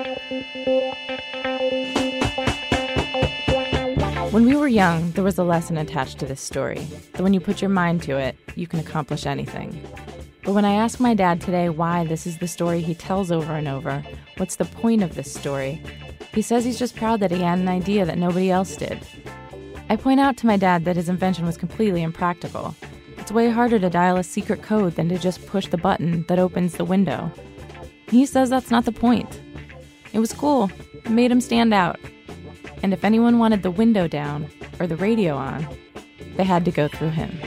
When we were young, there was a lesson attached to this story, that when you put your mind to it, you can accomplish anything. But when I ask my dad today why this is the story he tells over and over, what's the point of this story, he says he's just proud that he had an idea that nobody else did. I point out to my dad that his invention was completely impractical. It's way harder to dial a secret code than to just push the button that opens the window. He says that's not the point. It was cool. It made him stand out. And if anyone wanted the window down or the radio on, they had to go through him.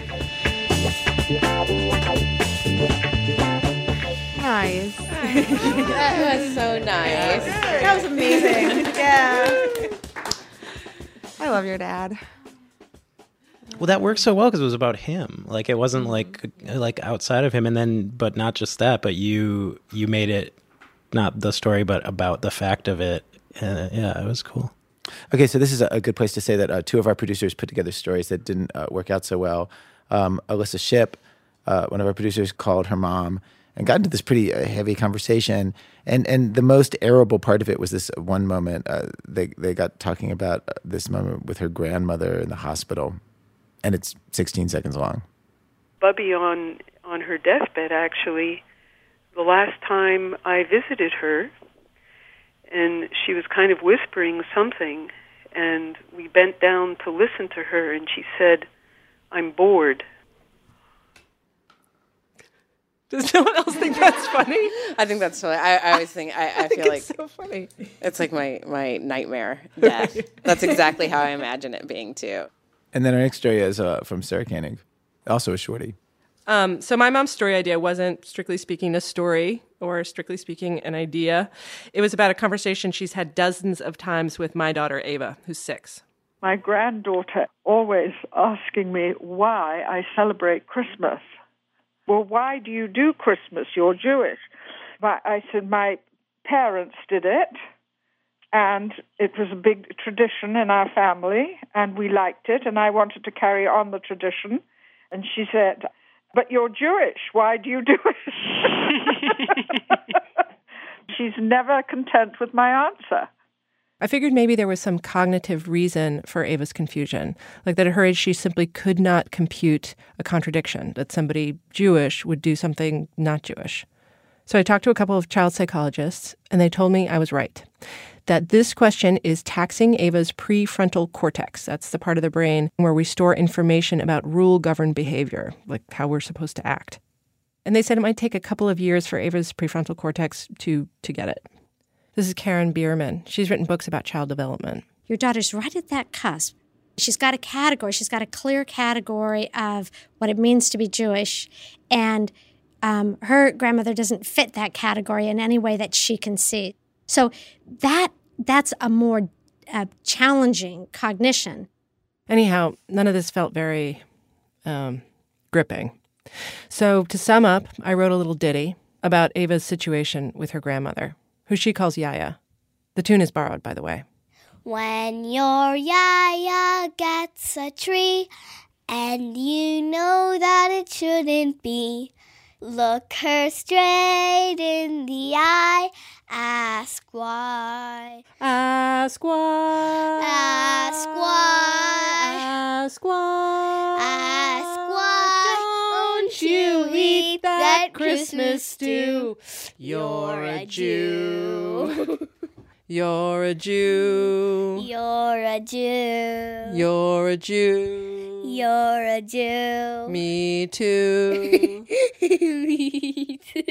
Nice. That was so nice. That was amazing. Yeah. I love your dad. Well, that worked so well because it was about him. It wasn't like outside of him, and then, but not just that, but you made it not the story, but about the fact of it. Yeah, it was cool. Okay, so this is a good place to say that two of our producers put together stories that didn't work out so well. Alyssa Shipp, one of our producers, called her mom and got into this pretty heavy conversation. And the most arable part of it was this one moment. They got talking about this moment with her grandmother in the hospital, and it's 16 seconds long. Bubby on her deathbed, actually, the last time I visited her, and she was kind of whispering something, and we bent down to listen to her, and she said, "I'm bored." Does no one else think that's funny? I think that's funny. I always think, I feel like it's so funny. It's like my nightmare death. That's exactly how I imagine it being, too. And then our next story is from Sarah Koenig, also a shorty. So my mom's story idea wasn't, strictly speaking, a story or, strictly speaking, an idea. It was about a conversation she's had dozens of times with my daughter, Ava, who's 6. My granddaughter always asking me why I celebrate Christmas. Well, why do you do Christmas? You're Jewish. I said my parents did it, and it was a big tradition in our family, and we liked it, and I wanted to carry on the tradition. And she said, "But you're Jewish. Why do you do it?" She's never content with my answer. I figured maybe there was some cognitive reason for Ava's confusion, like that at her age she simply could not compute a contradiction, that somebody Jewish would do something not Jewish. So I talked to a couple of child psychologists, and they told me I was right, that this question is taxing Ava's prefrontal cortex. That's the part of the brain where we store information about rule-governed behavior, like how we're supposed to act. And they said it might take a couple of years for Ava's prefrontal cortex to get it. This is Karen Bierman. She's written books about child development. Your daughter's right at that cusp. She's got a category. She's got a clear category of what it means to be Jewish. And her grandmother doesn't fit that category in any way that she can see. So that's a more challenging cognition. Anyhow, none of this felt very gripping. So to sum up, I wrote a little ditty about Ava's situation with her grandmother, who she calls Yaya. The tune is borrowed, by the way. When your Yaya gets a tree and you know that it shouldn't be. Look her straight in the eye, ask why. Ask why. Ask why. Ask why. Ask why. Don't you eat that Christmas stew? You're a Jew. You're a Jew. You're a Jew. You're a Jew. You're a Jew. Me too. Me too.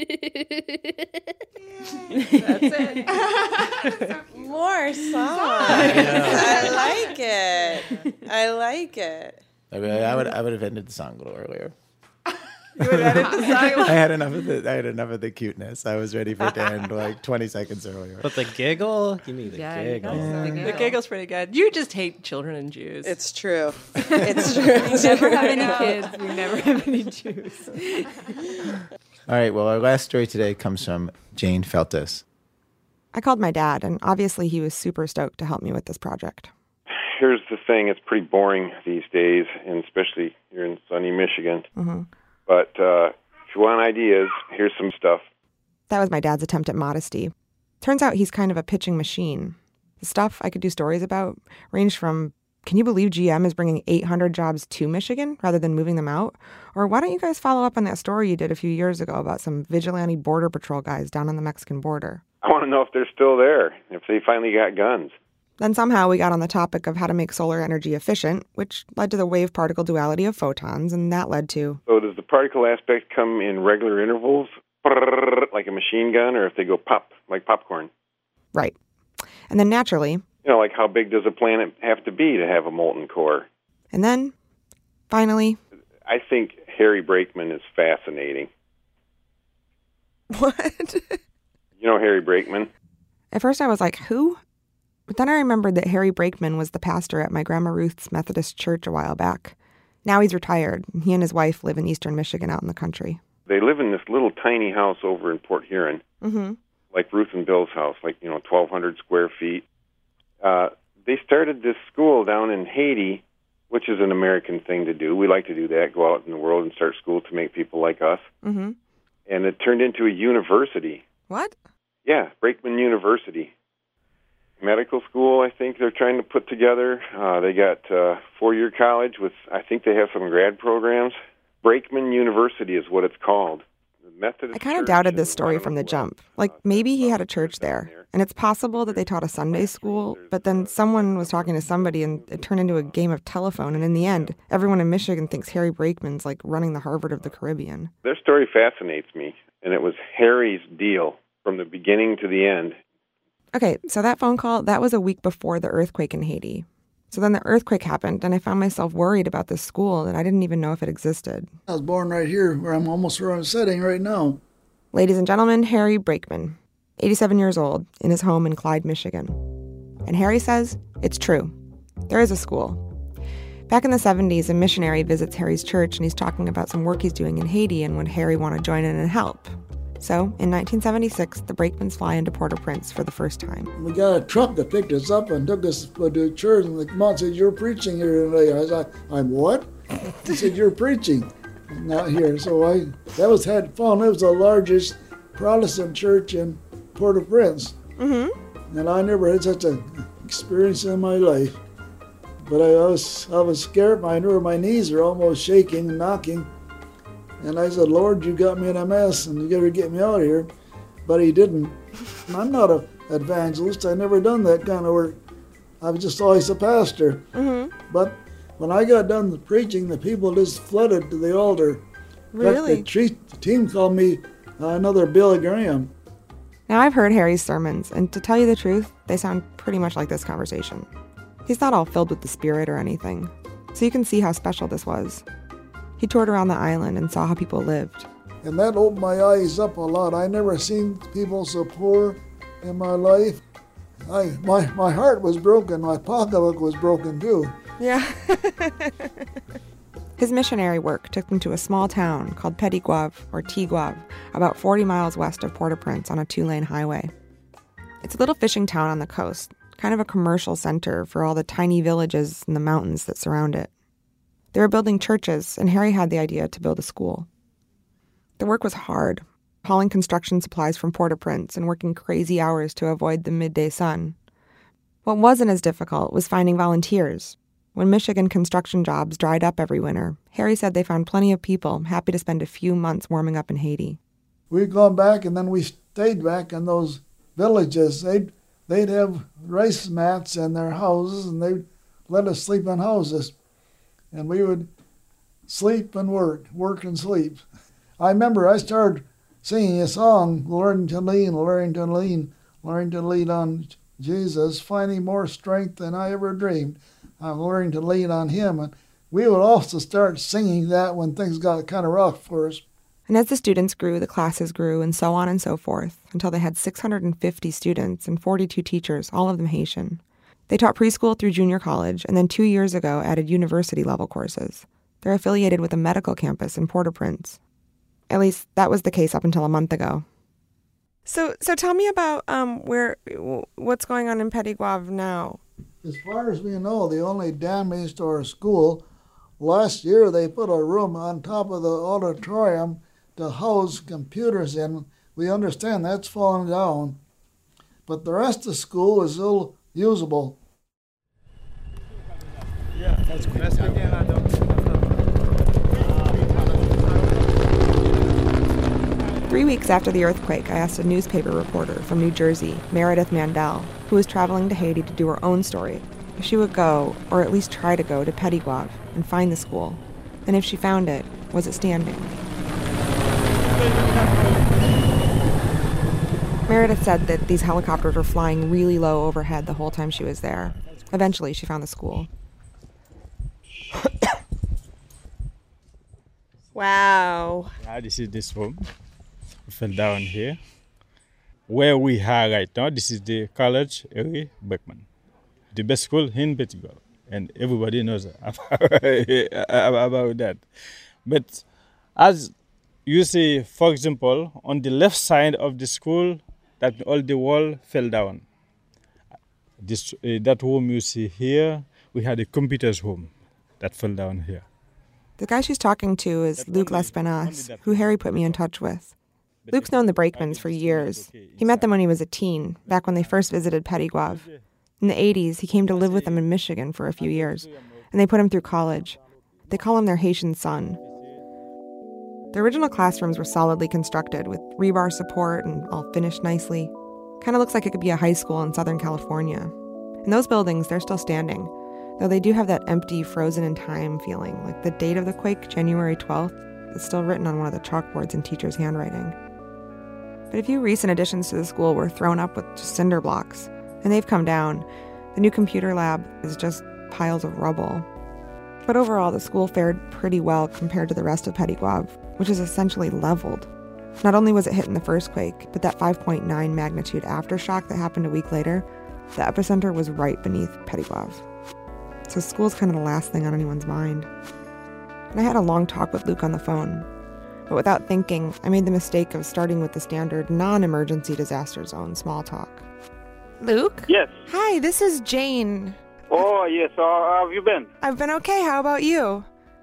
That's it. More songs. I like it. I like it. I mean, I would have ended the song a little earlier. You would edit the song. I had enough of the cuteness. I was ready for it to end like 20 seconds earlier. But the giggle, give me the giggle. The giggle's pretty good. You just hate children and Jews. It's true. It's true. We never have any kids. We never have any Jews. All right. Well, our last story today comes from Jane Feltus. I called my dad, and obviously he was super stoked to help me with this project. Here's the thing. It's pretty boring these days, and especially here in sunny Michigan. Mm-hmm. But if you want ideas, here's some stuff. That was my dad's attempt at modesty. Turns out he's kind of a pitching machine. The stuff I could do stories about ranged from, can you believe GM is bringing 800 jobs to Michigan rather than moving them out? Or why don't you guys follow up on that story you did a few years ago about some vigilante border patrol guys down on the Mexican border? I want to know if they're still there, if they finally got guns. Then somehow we got on the topic of how to make solar energy efficient, which led to the wave-particle duality of photons, and that led to... So does the particle aspect come in regular intervals, like a machine gun, or if they go pop, like popcorn? Right. And then naturally... You know, like how big does a planet have to be to have a molten core? And then, finally... I think Harry Brakeman is fascinating. What? You know Harry Brakeman? At first I was like, who? But then I remembered that Harry Brakeman was the pastor at my Grandma Ruth's Methodist Church a while back. Now he's retired, and he and his wife live in eastern Michigan out in the country. They live in this little tiny house over in Port Huron, like Ruth and Bill's house, like, 1,200 square feet. They started this school down in Haiti, which is an American thing to do. We like to do that, go out in the world and start school to make people like us. Mm-hmm. And it turned into a university. What? Yeah, Brakeman University. Medical school, I think they're trying to put together. They got 4-year college with, I think they have some grad programs. Brakeman University is what it's called. The Methodist I kind of doubted this story from the jump. Like, maybe he had a church there. And it's possible that they taught a Sunday school, but then someone was talking to somebody and it turned into a game of telephone. And in the end, everyone in Michigan thinks Harry Brakeman's like running the Harvard of the Caribbean. Their story fascinates me, and it was Harry's deal from the beginning to the end. Okay, so that phone call, that was a week before the earthquake in Haiti. So then the earthquake happened, and I found myself worried about this school that I didn't even know if it existed. I was born right here, where I'm sitting right now. Ladies and gentlemen, Harry Brakeman, 87 years old, in his home in Clyde, Michigan. And Harry says it's true. There is a school. Back in the 70s, a missionary visits Harry's church, and he's talking about some work he's doing in Haiti and would Harry want to join in and help. So, in 1976, the Brakemans fly into Port-au-Prince for the first time. We got a truck that picked us up and took us to the church, and the mom said, "You're preaching here today." I was like, "I'm what?" He said, "You're preaching, not here." So had fun. It was the largest Protestant church in Port-au-Prince. Mm-hmm. And I never had such an experience in my life. But I was scared. I knew my knees are almost shaking and knocking. And I said, "Lord, you got me in a mess, and you got to get me out of here." But he didn't. I'm not an evangelist. I never done that kind of work. I was just always a pastor. Mm-hmm. But when I got done with preaching, the people just flooded to the altar. Really? In fact, the team called me another Billy Graham. Now, I've heard Harry's sermons, and to tell you the truth, they sound pretty much like this conversation. He's not all filled with the Spirit or anything, so you can see how special this was. He toured around the island and saw how people lived. And that opened my eyes up a lot. I never seen people so poor in my life. My heart was broken. My pocketbook was broken too. Yeah. His missionary work took him to a small town called Petit Goâve, or Tigouave, about 40 miles west of Port-au-Prince on a 2-lane highway. It's a little fishing town on the coast, kind of a commercial center for all the tiny villages in the mountains that surround it. They were building churches, and Harry had the idea to build a school. The work was hard, hauling construction supplies from Port-au-Prince and working crazy hours to avoid the midday sun. What wasn't as difficult was finding volunteers. When Michigan construction jobs dried up every winter, Harry said they found plenty of people happy to spend a few months warming up in Haiti. We'd gone back, and then we stayed back in those villages. They'd have rice mats in their houses, and they'd let us sleep in houses. And we would sleep and work and sleep. I remember I started singing a song, learning to lean on Jesus, finding more strength than I ever dreamed. I'm learning to lean on him. And we would also start singing that when things got kind of rough for us. And as the students grew, the classes grew, and so on and so forth, until they had 650 students and 42 teachers, all of them Haitian. They taught preschool through junior college, and then 2 years ago added university-level courses. They're affiliated with a medical campus in Port-au-Prince. At least that was the case up until a month ago. So tell me about what's going on in Petit Goâve now. As far as we know, the only damage to our school, last year they put a room on top of the auditorium to house computers in. We understand that's fallen down. But the rest of the school is still usable. Yeah, that's good. 3 weeks after the earthquake, I asked a newspaper reporter from New Jersey, Meredith Mandel, who was traveling to Haiti to do her own story, if she would go, or at least try to go, to Petit Goâve and find the school. And if she found it, was it standing? Meredith said that these helicopters were flying really low overhead the whole time she was there. Eventually, she found the school. Wow. Now this is this room. We fell down here. Where we are right now, this is the college Harry Brakeman. The best school in Petit Goâve. And everybody knows about that. But as you see, for example, on the left side of the school, that all the wall fell down. That room you see here, we had a computer's room that fell down here. The guy she's talking to is Luc Lespinasse, who Harry put me in touch with. Luc's known the Brakemans for years. He met them when he was a teen, back when they first visited Petit Goâve. In the 80s, he came to live with them in Michigan for a few years, and they put him through college. They call him their Haitian son. The original classrooms were solidly constructed, with rebar support and all finished nicely. Kind of looks like it could be a high school in Southern California. And those buildings, they're still standing, though they do have that empty, frozen-in-time feeling, like the date of the quake, January 12th, is still written on one of the chalkboards in teachers' handwriting. But a few recent additions to the school were thrown up with just cinder blocks, and they've come down. The new computer lab is just piles of rubble. But overall, the school fared pretty well compared to the rest of Petit Goâve, which is essentially leveled. Not only was it hit in the first quake, but that 5.9 magnitude aftershock that happened a week later, the epicenter was right beneath Petit Goâve. So school's kind of the last thing on anyone's mind. And I had a long talk with Luc on the phone. But without thinking, I made the mistake of starting with the standard non-emergency disaster zone small talk. Luc? Yes. Hi, this is Jane. Oh, yes. How have you been? I've been okay. How about you?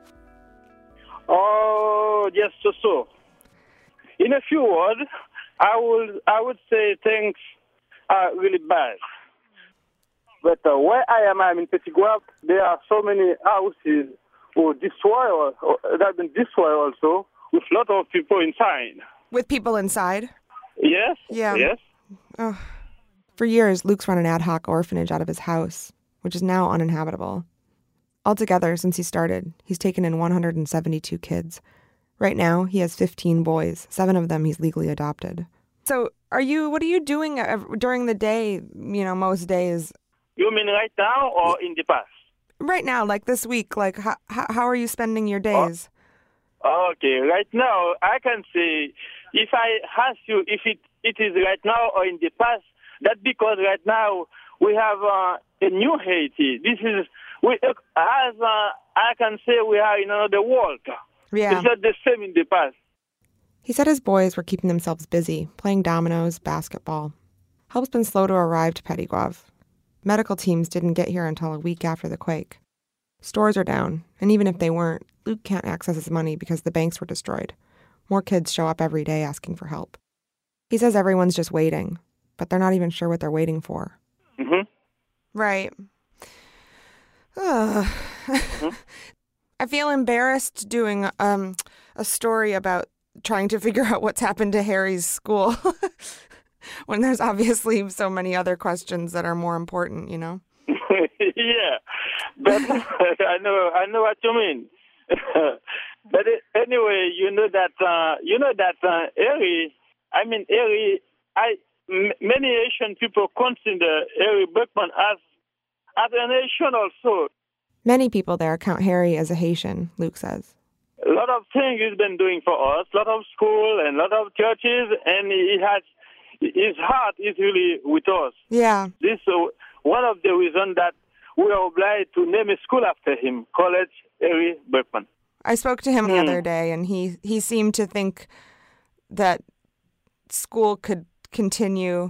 Oh, yes, so. In a few words, I would say things are really bad. But where I'm in Petit Goâve, there are so many houses who destroyed, that have been destroyed also, with a lot of people inside. With people inside? Yes. Yeah. Yes. Oh. For years, Luc's run an ad hoc orphanage out of his house, which is now uninhabitable. Altogether, since he started, he's taken in 172 kids. Right now, he has 15 boys. 7 of them he's legally adopted. So, what are you doing during the day, most days? You mean right now or in the past? Right now, like this week, like how are you spending your days? Okay, right now, I can say, if I ask you if it is right now or in the past, that's because right now we have a new Haiti. This is, I can say we are in another world. Yeah. It's not the same in the past. He said his boys were keeping themselves busy, playing dominoes, basketball. Help's been slow to arrive to Petit Goâve. Medical teams didn't get here until a week after the quake. Stores are down, and even if they weren't, Luke can't access his money because the banks were destroyed. More kids show up every day asking for help. He says everyone's just waiting, but they're not even sure what they're waiting for. Mm-hmm. Right. I feel embarrassed doing a story about trying to figure out what's happened to Harry's school when there's obviously so many other questions that are more important, you know? Yeah, but I know what you mean. But anyway, Harry. Many Asian people consider Harry Beckman as a nation also. Many people there count Harry as a Haitian, Luke says. A lot of things he's been doing for us, a lot of school and a lot of churches, and his heart is really with us. Yeah. This is one of the reasons that we are obliged to name a school after him, College Harry Beckman. I spoke to him the other day, and he seemed to think that school could continue,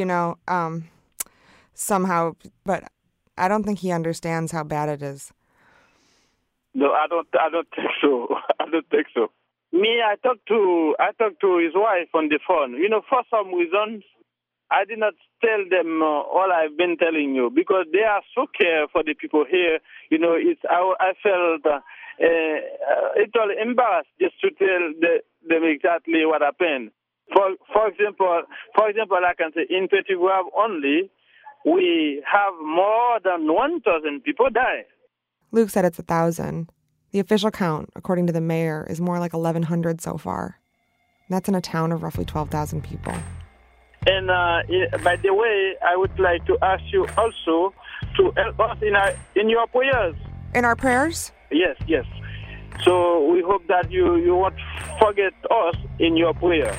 somehow, but I don't think he understands how bad it is. No, I don't think so. I don't think so. Me, I talked to his wife on the phone. For some reasons, I did not tell them all I've been telling you because they are so care for the people here. I felt it's all embarrassed just to tell them exactly what happened. For example, I can say in Petit Guave only, we have more than 1,000 people die. Luke said it's 1,000. The official count, according to the mayor, is more like 1,100 so far. That's in a town of roughly 12,000 people. And by the way, I would like to ask you also to help us in your prayers. In our prayers? Yes. So we hope that you won't forget us in your prayer.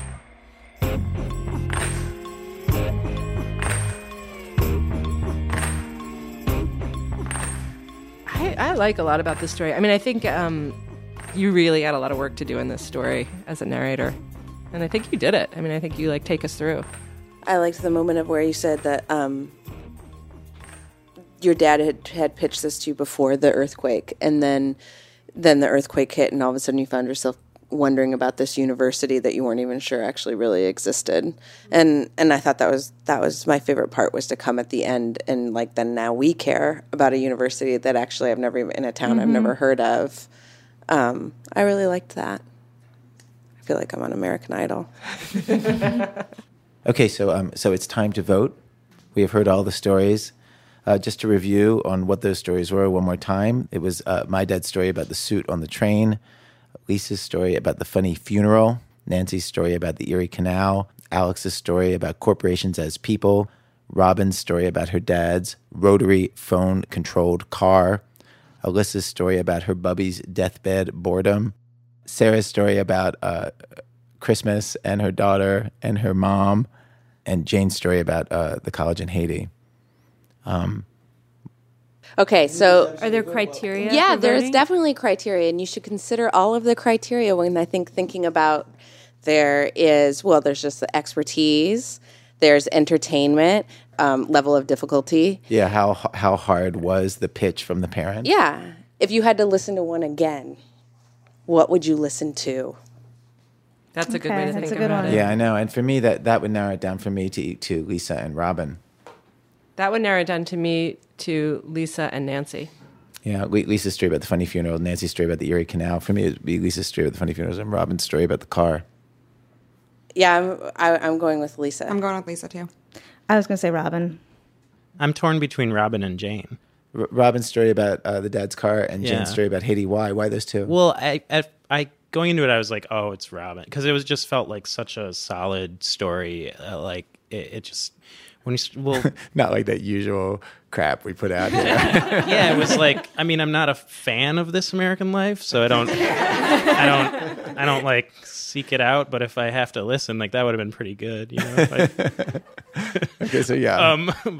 I like a lot about this story. I mean, I think you really had a lot of work to do in this story as a narrator. And I think you did it. I mean, I think you take us through. I liked the moment of where you said that your dad had pitched this to you before the earthquake, and then the earthquake hit, and all of a sudden you found yourself wondering about this university that you weren't even sure actually really existed. And I thought that was my favorite part, was to come at the end and then now we care about a university that actually I've never even, in a town I've never heard of. I really liked that. I feel like I'm on American Idol. Okay, so it's time to vote. We have heard all the stories. Just to review on what those stories were one more time. It was my dad's story about the suit on the train, Lisa's story about the funny funeral, Nancy's story about the Erie Canal, Alex's story about corporations as people, Robin's story about her dad's rotary phone-controlled car, Alyssa's story about her bubby's deathbed boredom, Sarah's story about Christmas and her daughter and her mom, and Jane's story about the college in Haiti. Okay, so are there criteria? Yeah, there's definitely criteria, and you should consider all of the criteria when thinking about there's just the expertise, there's entertainment, level of difficulty. Yeah, how hard was the pitch from the parent? Yeah, if you had to listen to one again, what would you listen to? That's a good way to think about it. Yeah, I know, and for me that would narrow it down for me to Lisa and Robin. That would narrow it down to me to Lisa and Nancy. Yeah, Lisa's story about the funny funeral, Nancy's story about the Erie Canal. For me, it would be Lisa's story about the funny funerals and Robin's story about the car. Yeah, I'm going with Lisa. I'm going with Lisa, too. I was going to say Robin. I'm torn between Robin and Jane. Robin's story about the dad's car and Jane's story about Haiti. Why those two? Well, I going into it, I was like, oh, it's Robin. Because it just felt like such a solid story. It just... Not like that usual crap we put out here. Yeah, it was like, I mean, I'm not a fan of This American Life, so I don't seek it out. But if I have to listen, that would have been pretty good, Okay, so yeah.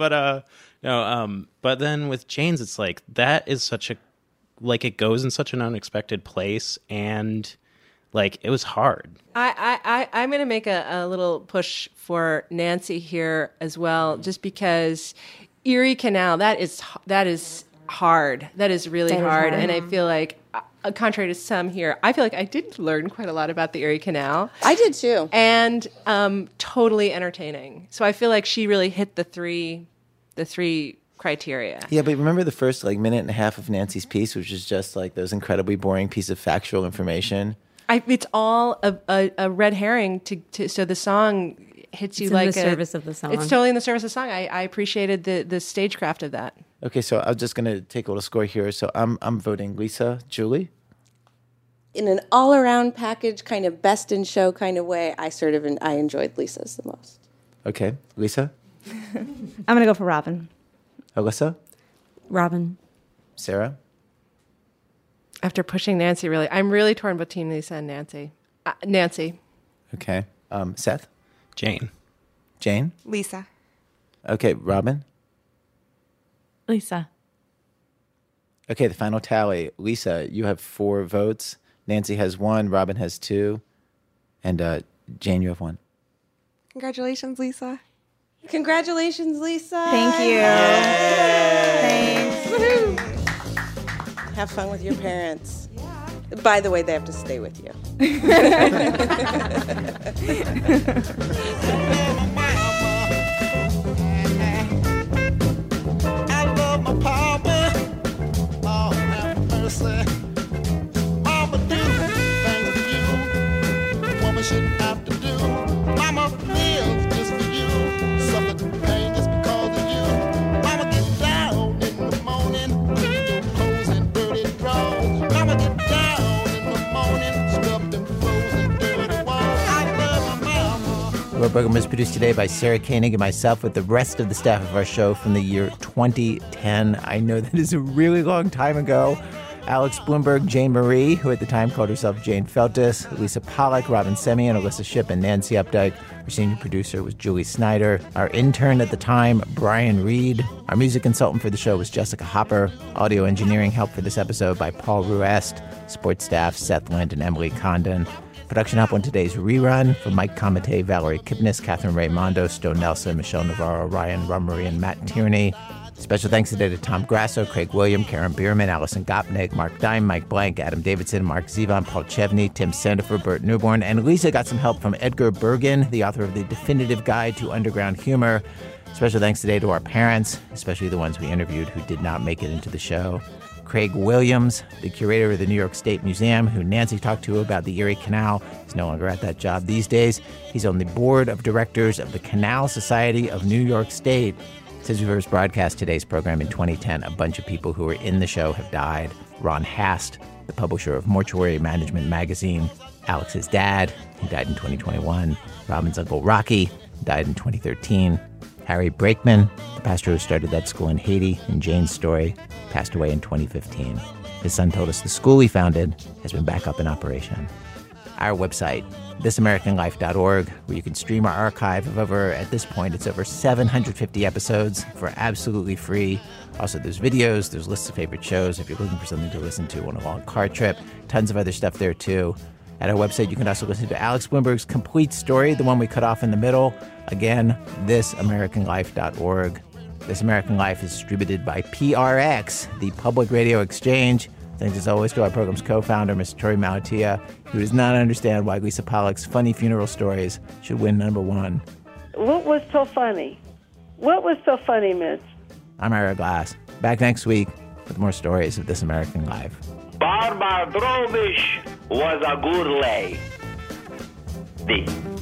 But then with Jane's, it's like that is such a it goes in such an unexpected place, and it was hard. I'm going to make a little push for Nancy here as well, just because Erie Canal, that is hard. That is really That is hard. hard. And I feel like, contrary to some here, I feel like I did learn quite a lot about the Erie Canal. I did too. And totally entertaining. So I feel like she really hit the three criteria. Yeah, but remember the first minute and a half of Nancy's piece, which is just like those incredibly boring piece of factual information. It's all a red herring so the song hits you It's like in the service of the song. It's totally in the service of the song. I appreciated the stagecraft of that. Okay, so I'm just gonna take a little score here. So I'm voting Lisa. Julie? In an all-around package, kind of best in show kind of way, I enjoyed Lisa's the most. Okay, Lisa? I'm going to go for Robin. Alyssa? Robin. Sarah? After pushing Nancy, I'm really torn between Lisa and Nancy. Nancy. Okay. Seth? Jane. Jane? Lisa. Okay, Robin? Lisa. Okay, the final tally. Lisa, you have 4 votes. Nancy has 1. Robin has 2. And Jane, you have 1. Congratulations, Lisa. Congratulations, Lisa. Thank you. Thanks. Woohoo. Have fun with your parents. By the way, they have to stay with you. I love my papa. Oh, have mercy. Mama do things for you a woman shouldn't have to do. Mama lives just for you. Suffer pain just because of you. Mama get down in the morning, clean your clothes and dirty drawers. Mama get down in the morning, scrub them floors and dirty walls. I love my mama. Our program was produced today by Sarah Koenig and myself with the rest of the staff of our show from the year 2010. I know that is a really long time ago. Alex Bloomberg, Jane Marie, who at the time called herself Jane Feltus, Lisa Pollack, Robin Semien, Alyssa Shipp, and Nancy Updike. Our senior producer was Julie Snyder. Our intern at the time, Brian Reed. Our music consultant for the show was Jessica Hopper. Audio engineering help for this episode by Paul Ruest. Support staff, Seth Lind and Emily Condon. Production help on today's rerun from Mike Comite, Valerie Kipnis, Catherine Raimondo, Stowe Nelson, Michelle Navarro, Ryan Rummery, and Matt Tierney. Special thanks today to Tom Grasso, Craig William, Karen Bierman, Allison Gopnik, Mark Dime, Mike Blank, Adam Davidson, Mark Zevon, Paul Chevney, Tim Sandifer, Bert Newborn, and Lisa got some help from Edgar Bergen, the author of The Definitive Guide to Underground Humor. Special thanks today to our parents, especially the ones we interviewed who did not make it into the show. Craig Williams, the curator of the New York State Museum, who Nancy talked to about the Erie Canal. He's no longer at that job these days. He's on the board of directors of the Canal Society of New York State. Since we first broadcast today's program in 2010, a bunch of people who were in the show have died. Ron Hast, the publisher of Mortuary Management magazine. Alex's dad, who died in 2021. Robin's uncle Rocky, died in 2013. Harry Brakeman, the pastor who started that school in Haiti in Jane's story, passed away in 2015. His son told us the school he founded has been back up in operation. Our website, thisamericanlife.org, where you can stream our archive of at this point, it's over 750 episodes for absolutely free. Also, there's videos, there's lists of favorite shows if you're looking for something to listen to on a long car trip. Tons of other stuff there, too. At our website, you can also listen to Alex Bloomberg's complete story, the one we cut off in the middle. Again, thisamericanlife.org. This American Life is distributed by PRX, the Public Radio Exchange. Thanks as always to our program's co-founder, Mr. Tori Malatia, who does not understand why Lisa Pollack's funny funeral stories should win #1. What was so funny? What was so funny, miss? I'm Ira Glass. Back next week with more stories of This American Life. Barbara Drobish was a good lady.